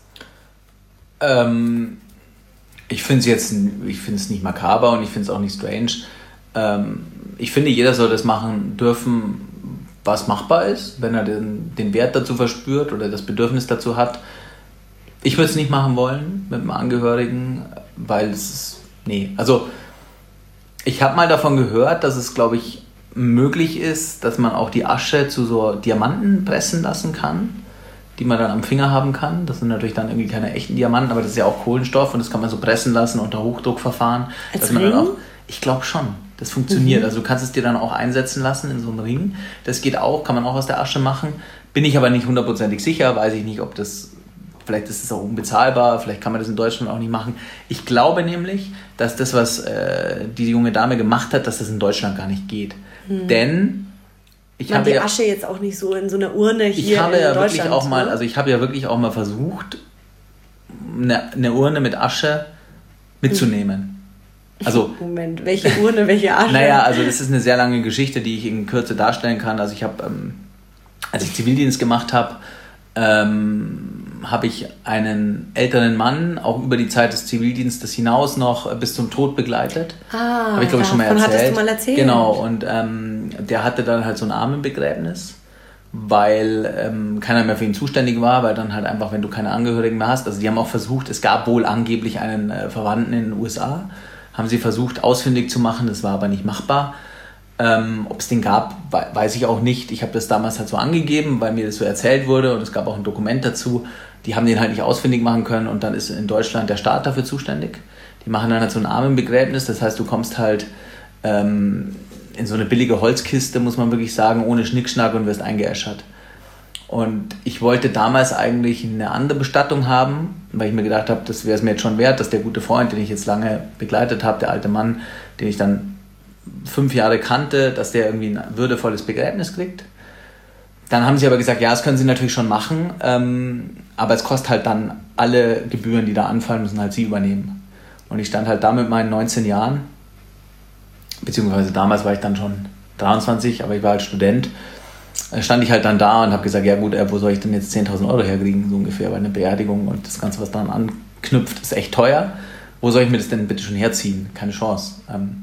S1: Ich finde es nicht makaber und ich finde es auch nicht strange. Ich finde, jeder soll das machen dürfen, was machbar ist, wenn er den Wert dazu verspürt oder das Bedürfnis dazu hat. Ich würde es nicht machen wollen mit einem Angehörigen, weil also ich habe mal davon gehört, dass es, glaube ich, möglich ist, dass man auch die Asche zu so Diamanten pressen lassen kann, die man dann am Finger haben kann. Das sind natürlich dann irgendwie keine echten Diamanten, aber das ist ja auch Kohlenstoff und das kann man so pressen lassen unter Hochdruckverfahren.
S2: Als Ring?
S1: Ich glaube schon, das funktioniert. Also du kannst es dir dann auch einsetzen lassen in so einen Ring. Das geht auch, kann man auch aus der Asche machen. Bin ich aber nicht hundertprozentig sicher, weiß ich nicht, ob das, vielleicht ist es auch unbezahlbar, vielleicht kann man das in Deutschland auch nicht machen. Ich glaube nämlich, dass das, was die junge Dame gemacht hat, dass das in Deutschland gar nicht geht. Denn
S2: ich habe die Asche jetzt auch nicht so in so einer Urne hier in Deutschland.
S1: Ich habe ja wirklich auch mal versucht, eine Urne mit Asche mitzunehmen. Also,
S2: Moment, welche Urne, welche Asche?
S1: Naja, also das ist eine sehr lange Geschichte, die ich in Kürze darstellen kann. Also ich habe, als ich Zivildienst gemacht habe, habe ich einen älteren Mann auch über die Zeit des Zivildienstes hinaus noch bis zum Tod begleitet. Habe ich, glaube ich, schon mal erzählt.
S2: Hattest du mal erzählt.
S1: Genau, und der hatte dann halt so ein Armenbegräbnis, weil keiner mehr für ihn zuständig war, weil dann halt einfach, wenn du keine Angehörigen mehr hast, also die haben auch versucht, es gab wohl angeblich einen Verwandten in den USA, haben sie versucht ausfindig zu machen, das war aber nicht machbar. Ob es den gab, weiß ich auch nicht. Ich habe das damals halt so angegeben, weil mir das so erzählt wurde und es gab auch ein Dokument dazu. Die haben den halt nicht ausfindig machen können und dann ist in Deutschland der Staat dafür zuständig. Die machen dann halt so ein Armenbegräbnis, das heißt, du kommst halt in so eine billige Holzkiste, muss man wirklich sagen, ohne Schnickschnack und wirst eingeäschert. Und ich wollte damals eigentlich eine andere Bestattung haben, weil ich mir gedacht habe, das wäre es mir jetzt schon wert, dass der gute Freund, den ich jetzt lange begleitet habe, der alte Mann, den ich dann 5 Jahre kannte, dass der irgendwie ein würdevolles Begräbnis kriegt. Dann haben sie aber gesagt, ja, das können sie natürlich schon machen, aber es kostet halt dann alle Gebühren, die da anfallen, müssen halt sie übernehmen. Und ich stand halt da mit meinen 19 Jahren, beziehungsweise damals war ich dann schon 23, aber ich war halt Student, stand ich halt dann da und habe gesagt, ja gut, wo soll ich denn jetzt 10.000 Euro herkriegen, so ungefähr, weil eine Beerdigung und das Ganze, was daran anknüpft, ist echt teuer. Wo soll ich mir das denn bitte schon herziehen? Keine Chance.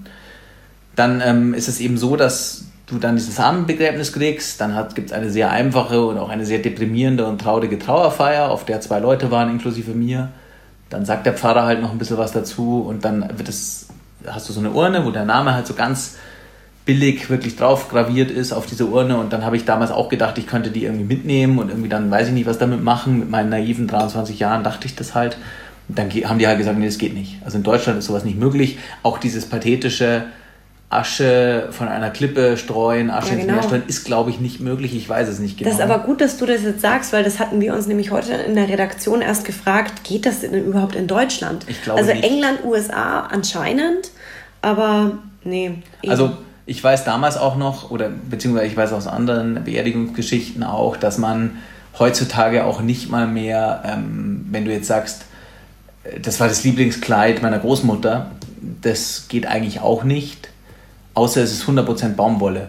S1: Dann ist es eben so, dass du dann dieses Armenbegräbnis kriegst, dann gibt es eine sehr einfache und auch eine sehr deprimierende und traurige Trauerfeier, auf der 2 Leute waren, inklusive mir. Dann sagt der Pfarrer halt noch ein bisschen was dazu und dann hast du so eine Urne, wo der Name halt so ganz billig wirklich drauf graviert ist auf diese Urne und dann habe ich damals auch gedacht, ich könnte die irgendwie mitnehmen und irgendwie dann weiß ich nicht, was damit machen. Mit meinen naiven 23 Jahren dachte ich das halt. Und dann haben die halt gesagt, nee, das geht nicht. Also in Deutschland ist sowas nicht möglich. Auch dieses pathetische Asche von einer Klippe streuen, Asche ins Meer streuen, ist, glaube ich, nicht möglich. Ich weiß es nicht genau.
S2: Das ist aber gut, dass du das jetzt sagst, weil das hatten wir uns nämlich heute in der Redaktion erst gefragt, geht das denn überhaupt in Deutschland?
S1: Ich glaube
S2: nicht.
S1: England,
S2: USA anscheinend, aber nee.
S1: Also ich weiß damals auch noch, beziehungsweise ich weiß aus anderen Beerdigungsgeschichten auch, dass man heutzutage auch nicht mal mehr, wenn du jetzt sagst, das war das Lieblingskleid meiner Großmutter, das geht eigentlich auch nicht. Außer es ist 100% Baumwolle.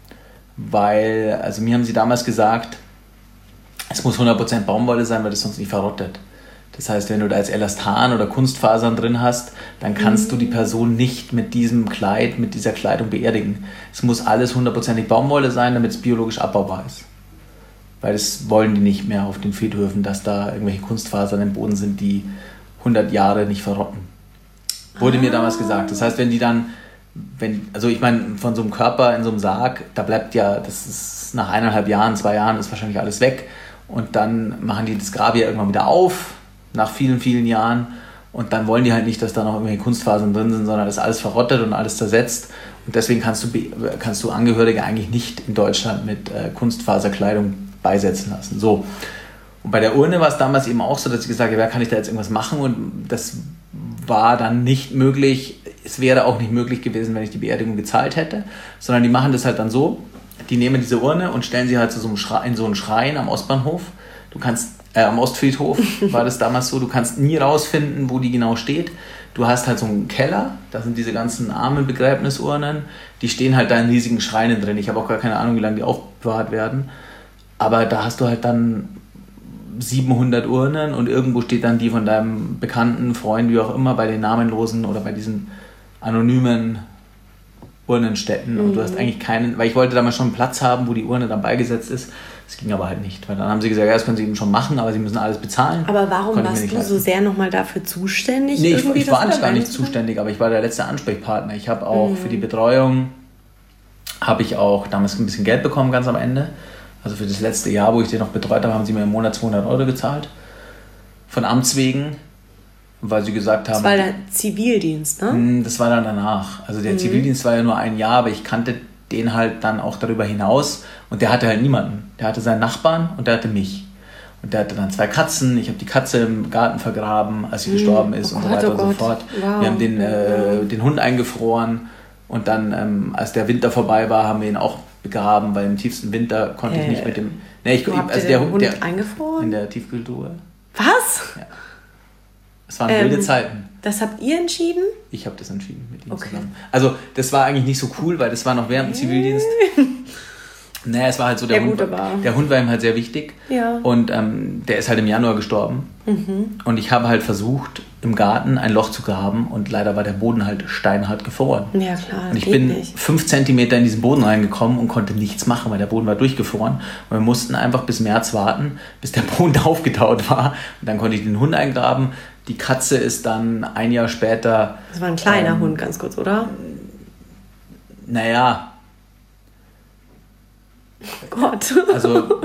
S1: Weil, also mir haben sie damals gesagt, es muss 100% Baumwolle sein, weil das sonst nicht verrottet. Das heißt, wenn du da jetzt Elastan oder Kunstfasern drin hast, dann kannst du die Person nicht mit diesem Kleid, mit dieser Kleidung beerdigen. Es muss alles 100% Baumwolle sein, damit es biologisch abbaubar ist. Weil das wollen die nicht mehr auf den Friedhöfen, dass da irgendwelche Kunstfasern im Boden sind, die 100 Jahre nicht verrotten. Wurde mir damals gesagt. Das heißt, wenn die dann also ich meine, von so einem Körper in so einem Sarg, da bleibt ja, das ist nach 1,5 Jahren, 2 Jahren ist wahrscheinlich alles weg und dann machen die das Grab ja irgendwann wieder auf, nach vielen, vielen Jahren Und dann wollen die halt nicht, dass da noch irgendwelche Kunstfasern drin sind, sondern das ist alles verrottet und alles zersetzt. Und deswegen kannst du Angehörige eigentlich nicht in Deutschland mit Kunstfaserkleidung beisetzen lassen. So. Und bei der Urne war es damals eben auch so, dass ich gesagt habe, ja, kann ich da jetzt irgendwas machen? Und das war dann nicht möglich. Es wäre auch nicht möglich gewesen, wenn ich die Beerdigung gezahlt hätte. Sondern die machen das halt dann so, die nehmen diese Urne und stellen sie halt in so einen Schrein am Ostbahnhof. Du kannst am Ostfriedhof war das damals so, du kannst nie rausfinden, wo die genau steht. Du hast halt so einen Keller, da sind diese ganzen Armenbegräbnisurnen, die stehen halt da in riesigen Schreinen drin. Ich habe auch gar keine Ahnung, wie lange die aufbewahrt werden. Aber da hast du halt dann 700 Urnen und irgendwo steht dann die von deinem bekannten Freund, wie auch immer, bei den Namenlosen oder bei diesen anonymen Urnenstätten. Und du hast eigentlich keinen, weil ich wollte da mal schon einen Platz haben, wo die Urne dann beigesetzt ist. Das ging aber halt nicht, weil dann haben sie gesagt, ja, das können sie eben schon machen, aber sie müssen alles bezahlen.
S2: Aber warum warst du so sehr nochmal dafür zuständig?
S1: Nee, ich war nicht gar nicht zuständig, aber ich war der letzte Ansprechpartner. Ich habe auch für die Betreuung, habe ich auch damals ein bisschen Geld bekommen, ganz am Ende. Also für das letzte Jahr, wo ich den noch betreut habe, haben sie mir im Monat 200 € gezahlt. Von Amts wegen, weil sie gesagt haben...
S2: Das war der Zivildienst, ne?
S1: Das war dann danach. Also der Zivildienst war ja nur ein Jahr, aber ich kannte den halt dann auch darüber hinaus und der hatte halt niemanden. Der hatte seinen Nachbarn und der hatte mich. Und der hatte dann 2 Katzen. Ich habe die Katze im Garten vergraben, als sie gestorben ist und so weiter und so fort. Wow. Wir haben den Hund eingefroren und dann, als der Winter vorbei war, haben wir ihn auch begraben, weil im tiefsten Winter konnte ich nicht mit dem...
S2: Also der Hund eingefroren?
S1: In der Tiefkühltruhe.
S2: Was?
S1: Ja. Es waren wilde Zeiten.
S2: Das habt ihr entschieden?
S1: Ich habe das entschieden mit ihm zusammen. Also das war eigentlich nicht so cool, weil das war noch während dem Zivildienst. Naja, es war halt so, der Hund war ihm halt sehr wichtig. Ja. Und der ist halt im Januar gestorben. Und ich habe halt versucht, im Garten ein Loch zu graben und leider war der Boden halt steinhart gefroren.
S2: Ja, klar.
S1: Und ich bin 5 Zentimeter in diesen Boden reingekommen und konnte nichts machen, weil der Boden war durchgefroren. Und wir mussten einfach bis März warten, bis der Boden aufgetaut war. Und dann konnte ich den Hund eingraben. Die Katze ist dann ein Jahr später...
S2: Das war ein kleiner Hund, ganz kurz, oder?
S1: Naja.
S2: Gott.
S1: Also,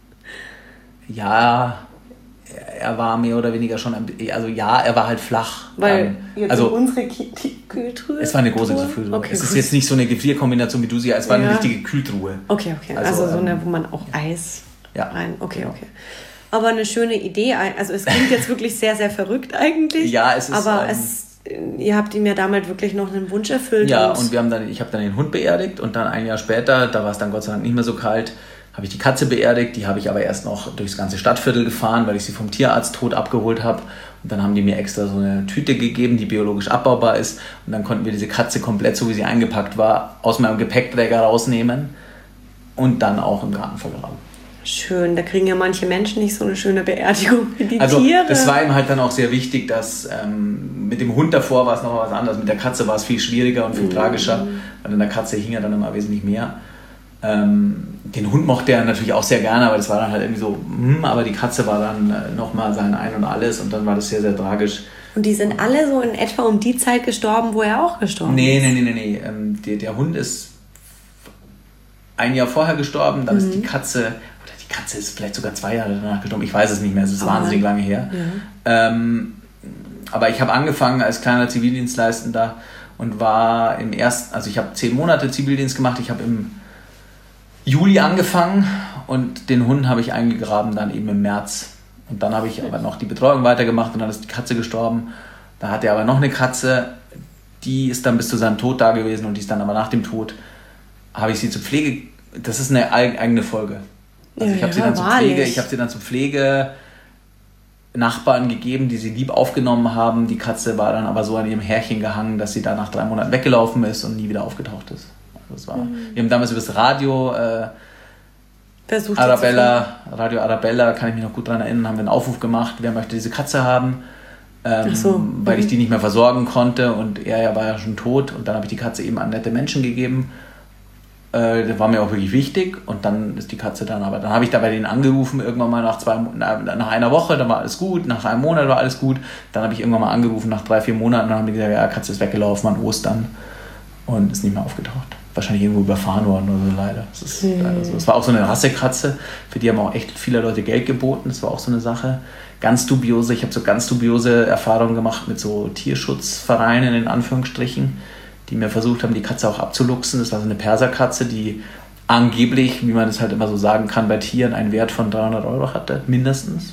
S1: ja, er war mehr oder weniger schon... Also ja, er war halt flach.
S2: Weil jetzt unsere Kühltruhe...
S1: Es war eine große Kühltruhe. Okay, es ist jetzt nicht so eine Gefrierkombination, wie du sie... Es war eine richtige Kühltruhe.
S2: Okay. Also so eine, wo man auch Eis rein... Okay. Aber eine schöne Idee. Also es klingt jetzt wirklich sehr, sehr verrückt eigentlich.
S1: Ja, es ist...
S2: Aber ihr habt ihm ja damit wirklich noch einen Wunsch erfüllt.
S1: Ja, und ich habe dann den Hund beerdigt und dann ein Jahr später, da war es dann Gott sei Dank nicht mehr so kalt, habe ich die Katze beerdigt. Die habe ich aber erst noch durchs ganze Stadtviertel gefahren, weil ich sie vom Tierarzt tot abgeholt habe. Und dann haben die mir extra so eine Tüte gegeben, die biologisch abbaubar ist. Und dann konnten wir diese Katze komplett, so wie sie eingepackt war, aus meinem Gepäckträger rausnehmen und dann auch im Garten vergraben.
S2: Schön, da kriegen ja manche Menschen nicht so eine schöne Beerdigung wie die Tiere.
S1: Das war ihm halt dann auch sehr wichtig, dass mit dem Hund davor war es noch was anderes. Mit der Katze war es viel schwieriger und viel tragischer, weil an der Katze hing er dann immer wesentlich mehr. Den Hund mochte er natürlich auch sehr gerne, aber das war dann halt irgendwie so, aber die Katze war dann nochmal sein Ein und Alles und dann war das sehr, sehr tragisch.
S2: Und die sind alle so in etwa um die Zeit gestorben, wo er auch gestorben ist?
S1: Nee. Der Hund ist ein Jahr vorher gestorben, dann ist die Katze ist vielleicht sogar 2 Jahre danach gestorben, ich weiß es nicht mehr, es ist wahnsinnig lange her. Ja. Aber ich habe angefangen als kleiner Zivildienstleistender und war ich habe 10 Monate Zivildienst gemacht, ich habe im Juli angefangen und den Hund habe ich eingegraben dann eben im März. Und dann habe ich aber noch die Betreuung weitergemacht und dann ist die Katze gestorben. Da hatte er aber noch eine Katze, die ist dann bis zu seinem Tod da gewesen und die ist dann aber nach dem Tod, habe ich sie zur Pflege, das ist eine eigene Folge. Also ich habe sie dann zur Pflege Nachbarn gegeben, die sie lieb aufgenommen haben. Die Katze war dann aber so an ihrem Härchen gehangen, dass sie dann nach 3 Monaten weggelaufen ist und nie wieder aufgetaucht ist. Also wir haben damals über das Radio Radio Arabella, kann ich mich noch gut daran erinnern, haben wir einen Aufruf gemacht, wer möchte diese Katze haben, weil ich die nicht mehr versorgen konnte und er war ja schon tot und dann habe ich die Katze eben an nette Menschen gegeben. Das war mir auch wirklich wichtig und dann ist die Katze dann habe ich da bei denen angerufen, irgendwann mal nach einer Woche, dann war alles gut, nach einem Monat war alles gut, dann habe ich irgendwann mal angerufen, nach 3-4 Monaten, dann haben die gesagt, ja, Katze ist weggelaufen an Ostern und ist nicht mehr aufgetaucht. Wahrscheinlich irgendwo überfahren worden oder so, leider. Das ist leider so. Es war auch so eine Rassekatze, für die haben auch echt viele Leute Geld geboten, das war auch so eine Sache. ich habe so ganz dubiose Erfahrungen gemacht mit so Tierschutzvereinen in Anführungsstrichen, die mir versucht haben, die Katze auch abzuluxen. Das war so eine Perserkatze, die angeblich, wie man es halt immer so sagen kann, bei Tieren einen Wert von 300 € hatte, mindestens.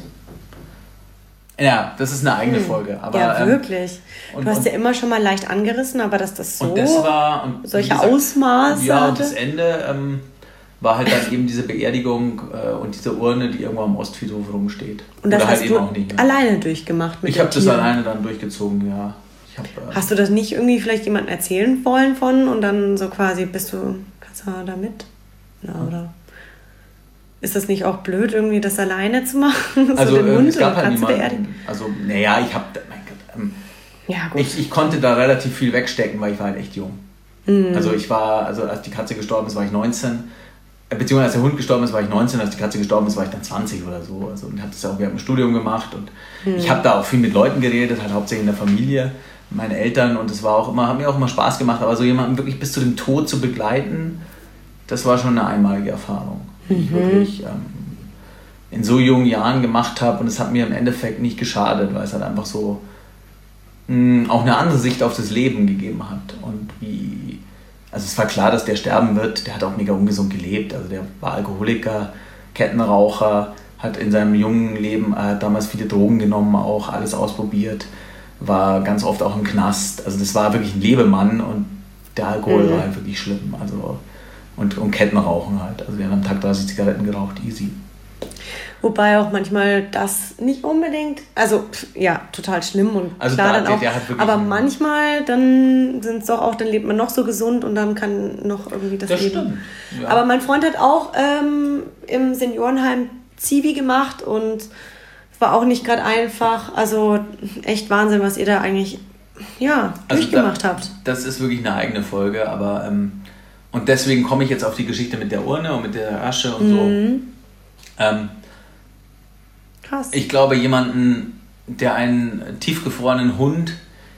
S1: Ja, das ist eine eigene Folge. Aber,
S2: ja, wirklich. Du hast ja immer schon mal leicht angerissen, aber dass das so
S1: und das war, und
S2: solche gesagt, Ausmaße
S1: ja,
S2: hatte.
S1: Und das Ende war halt dann eben diese Beerdigung und diese Urne, die irgendwo am Ostfriedhof rumsteht.
S2: Und das hast du alleine durchgemacht mit
S1: Ich habe das alleine dann durchgezogen, ja.
S2: Hast du das nicht irgendwie vielleicht jemandem erzählen wollen von und dann so quasi kannst du da mit? Ja, oder? Ist das nicht auch blöd, irgendwie das alleine zu machen?
S1: Also
S2: so den Hund
S1: es gab
S2: oder
S1: halt
S2: Katze beerdigen?
S1: Also, naja, ich habe, mein Gott,
S2: ja, gut.
S1: Ich konnte da relativ viel wegstecken, weil ich war halt echt jung. Mhm. Also als die Katze gestorben ist, war ich 19. Beziehungsweise als der Hund gestorben ist, war ich 19. Als die Katze gestorben ist, war ich dann 20 oder so. Also, und habe das auch während dem Studium gemacht. Und ich habe da auch viel mit Leuten geredet, halt hauptsächlich in der Familie, meine Eltern. Und es war auch immer, hat mir auch immer Spaß gemacht. Aber so jemanden wirklich bis zu dem Tod zu begleiten, das war schon eine einmalige Erfahrung, die ich wirklich in so jungen Jahren gemacht habe. Und es hat mir im Endeffekt nicht geschadet, weil es halt einfach so auch eine andere Sicht auf das Leben gegeben hat. Und also es war klar, dass der sterben wird. Der hat auch mega ungesund gelebt. Also der war Alkoholiker, Kettenraucher, hat in seinem jungen Leben damals viele Drogen genommen, auch alles ausprobiert, war ganz oft auch im Knast. Also das war wirklich ein Lebemann und der Alkohol war halt wirklich schlimm. Also und Kettenrauchen halt. Also wir haben am Tag 30 Zigaretten geraucht, easy.
S2: Wobei auch manchmal das nicht unbedingt, also ja, total schlimm und also klar dann auch, aber manchmal dann sind es doch auch, dann lebt man noch so gesund und dann kann noch irgendwie das Leben.
S1: Stimmt. Ja.
S2: Aber mein Freund hat auch im Seniorenheim Zivi gemacht und war auch nicht gerade einfach, also echt Wahnsinn, was ihr da eigentlich durchgemacht habt.
S1: Das ist wirklich eine eigene Folge, aber und deswegen komme ich jetzt auf die Geschichte mit der Urne und mit der Asche und so.
S2: Krass.
S1: Ich glaube, jemanden, der einen tiefgefrorenen Hund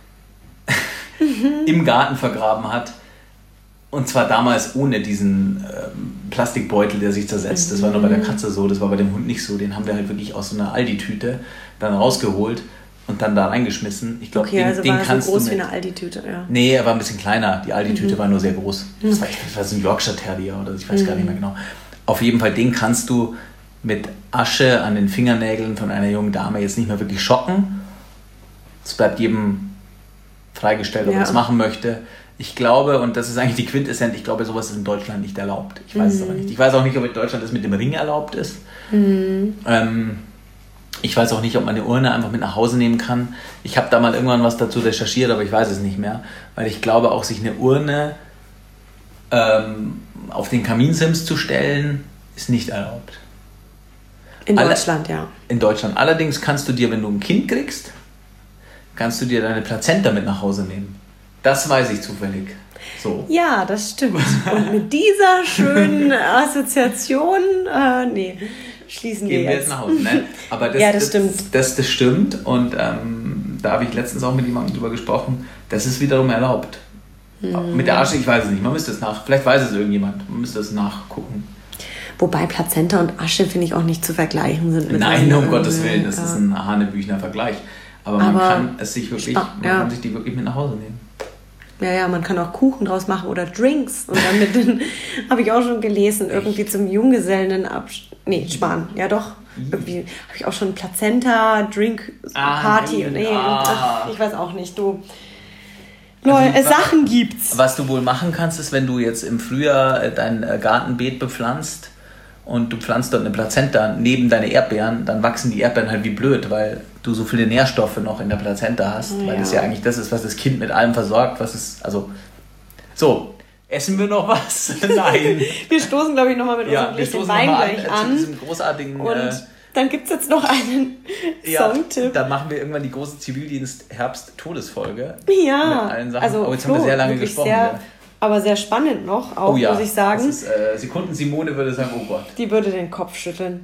S1: im Garten vergraben hat, und zwar damals ohne diesen Plastikbeutel, der sich zersetzt. Das war nur bei der Katze so, das war bei dem Hund nicht so. Den haben wir halt wirklich aus so einer Aldi-Tüte dann rausgeholt und dann da reingeschmissen. Ich glaube,
S2: okay, also den kannst so groß du wie eine Aldi-Tüte, ja.
S1: Nee, er war ein bisschen kleiner. Die Aldi-Tüte war nur sehr groß. Das war so ein Yorkshire Terrier oder ich weiß gar nicht mehr genau. Auf jeden Fall, den kannst du mit Asche an den Fingernägeln von einer jungen Dame jetzt nicht mehr wirklich schocken. Es bleibt jedem freigestellt, ob er das machen möchte. Ich glaube, und das ist eigentlich die Quintessenz, ich glaube, sowas ist in Deutschland nicht erlaubt. Ich weiß es aber nicht. Ich weiß auch nicht, ob in Deutschland das mit dem Ring erlaubt ist. Ich weiß auch nicht, ob man eine Urne einfach mit nach Hause nehmen kann. Ich habe da mal irgendwann was dazu recherchiert, aber ich weiß es nicht mehr. Weil ich glaube, auch sich eine Urne auf den Kaminsims zu stellen, ist nicht erlaubt.
S2: In Deutschland, ja.
S1: In Deutschland. Allerdings kannst du dir, wenn du ein Kind kriegst, kannst du dir deine Plazenta mit nach Hause nehmen. Das weiß ich zufällig. So.
S2: Ja, das stimmt. Und mit dieser schönen Assoziation, schließen
S1: gehen wir jetzt nach Hause. Ne? Aber das
S2: stimmt.
S1: Das stimmt. Und da habe ich letztens auch mit jemandem drüber gesprochen. Das ist wiederum erlaubt. Mit der Asche, ich weiß es nicht. Man müsste es vielleicht weiß es irgendjemand. Man müsste es nachgucken.
S2: Wobei Plazenta und Asche, finde ich, auch nicht zu vergleichen sind.
S1: Nein, um Gottes Willen, das ist ein hanebüchener Vergleich. Aber man kann sich wirklich, kann sich die wirklich mit nach Hause nehmen.
S2: Ja, man kann auch Kuchen draus machen oder Drinks. Und dann mit den, habe ich auch schon gelesen, irgendwie zum Junggesellen-Abschied. Nee, Schmarrn, ja doch. Irgendwie habe ich auch schon Plazenta-Drink-Party. Ich weiß auch nicht, du. Sachen gibt's.
S1: Was du wohl machen kannst, ist, wenn du jetzt im Frühjahr dein Gartenbeet bepflanzt und du pflanzt dort eine Plazenta neben deine Erdbeeren, dann wachsen die Erdbeeren halt wie blöd, weil du so viele Nährstoffe noch in der Plazenta hast, weil das ja eigentlich das ist, was das Kind mit allem versorgt, so, essen wir noch was? Nein.
S2: Wir stoßen, glaube ich, nochmal mit unserem Gläschen Wein gleich an.
S1: Zu diesem großartigen...
S2: Und dann gibt es jetzt noch einen Songtipp.
S1: Dann machen wir irgendwann die große Zivildienst-Herbst-Todesfolge.
S2: Ja.
S1: Mit allen Sachen. Also, aber jetzt haben wir sehr lange gesprochen.
S2: Aber sehr spannend noch, auch muss ich sagen.
S1: Sekunden Simone würde sagen, oh Gott.
S2: Die würde den Kopf schütteln.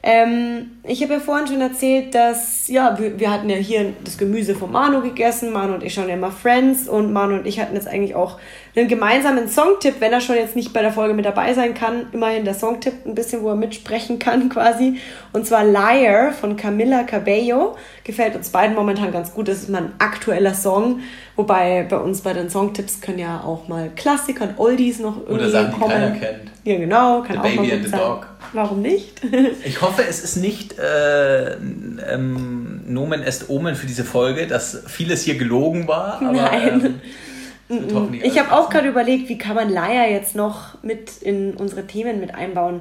S2: Ich habe ja vorhin schon erzählt, dass, ja, wir hatten ja hier das Gemüse von Manu gegessen. Manu und ich schauen ja immer Friends und Manu und ich hatten jetzt eigentlich auch einen gemeinsamen Songtipp, wenn er schon jetzt nicht bei der Folge mit dabei sein kann. Immerhin der Songtipp, ein bisschen, wo er mitsprechen kann quasi. Und zwar Liar von Camila Cabello. Gefällt uns beiden momentan ganz gut. Das ist mal ein aktueller Song. Wobei bei uns bei den Songtipps können ja auch mal Klassiker und Oldies noch irgendwie
S1: oder Sachen, die
S2: kommen.
S1: keiner kennt.
S2: Ja, genau. Kann
S1: The
S2: auch
S1: Baby
S2: mal
S1: and
S2: gut
S1: the
S2: sein.
S1: Dog.
S2: Warum nicht?
S1: Ich hoffe, es ist nicht Nomen est Omen für diese Folge, dass vieles hier gelogen war. Aber,
S2: Nein. Ich habe auch
S1: passen.
S2: gerade überlegt, wie kann man Liar jetzt noch mit in unsere Themen mit einbauen.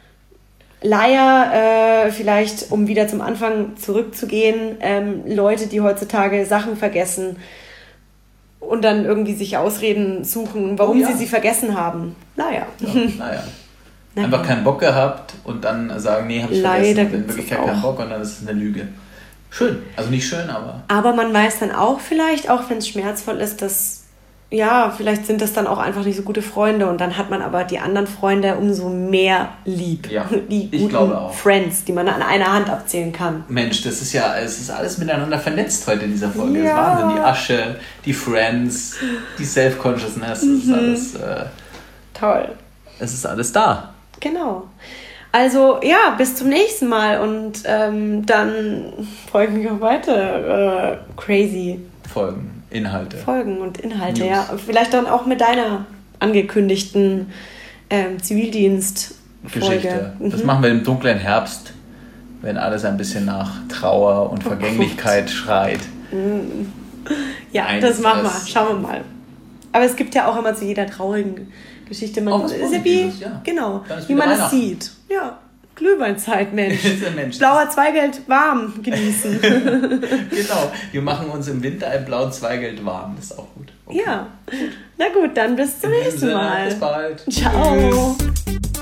S2: Liar, vielleicht, um wieder zum Anfang zurückzugehen, Leute, die heutzutage Sachen vergessen und dann irgendwie sich Ausreden suchen, warum sie vergessen haben. Liar.
S1: Ja, naja. Einfach keinen Bock gehabt und dann sagen, nee, habe ich
S2: Leider
S1: vergessen, in Wirklichkeit keinen Bock und dann ist es eine Lüge. Schön, also nicht schön, aber...
S2: Aber man weiß dann auch vielleicht, auch wenn es schmerzvoll ist, dass, ja, vielleicht sind das dann auch einfach nicht so gute Freunde und dann hat man aber die anderen Freunde umso mehr lieb.
S1: Ja,
S2: die
S1: ich
S2: guten
S1: glaube auch.
S2: Friends, die man an einer Hand abzählen kann.
S1: Mensch, es ist alles miteinander vernetzt heute in dieser Folge.
S2: Ja.
S1: Das ist Wahnsinn, die Asche, die Friends, die Self-Consciousness, das ist alles...
S2: Toll.
S1: Es ist alles da.
S2: Genau. Also, ja, bis zum nächsten Mal und dann freue ich mich auf weitere crazy
S1: Inhalte.
S2: Folgen und Inhalte,
S1: News.
S2: ja. Vielleicht dann auch mit deiner angekündigten Zivildienst-Folge.
S1: Geschichte. Das machen wir im dunklen Herbst, wenn alles ein bisschen nach Trauer und Vergänglichkeit schreit.
S2: Ja,
S1: Nein,
S2: das machen wir.
S1: das-
S2: Schauen wir mal. Aber es gibt ja auch immer zu jeder traurigen Geschichte,
S1: Auch was
S2: ist ja wie,
S1: Positives, ja.
S2: genau,
S1: Dann ist
S2: wie
S1: wieder
S2: man es
S1: Weihnachten.
S2: sieht. Ja, Glühweinzeit, Mensch.
S1: Mensch.
S2: Blauer Zweigeld warm genießen.
S1: Genau, wir machen uns im Winter ein blauen Zweigeld warm. Das ist auch gut. Okay.
S2: Ja, na gut, dann bis zum
S1: In diesem
S2: nächsten
S1: Sinne,
S2: Mal.
S1: Bis bald.
S2: Ciao.
S1: Tschüss.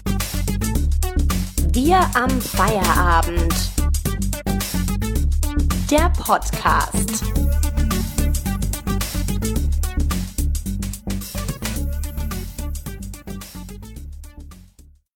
S3: Wir am Feierabend. Der Podcast.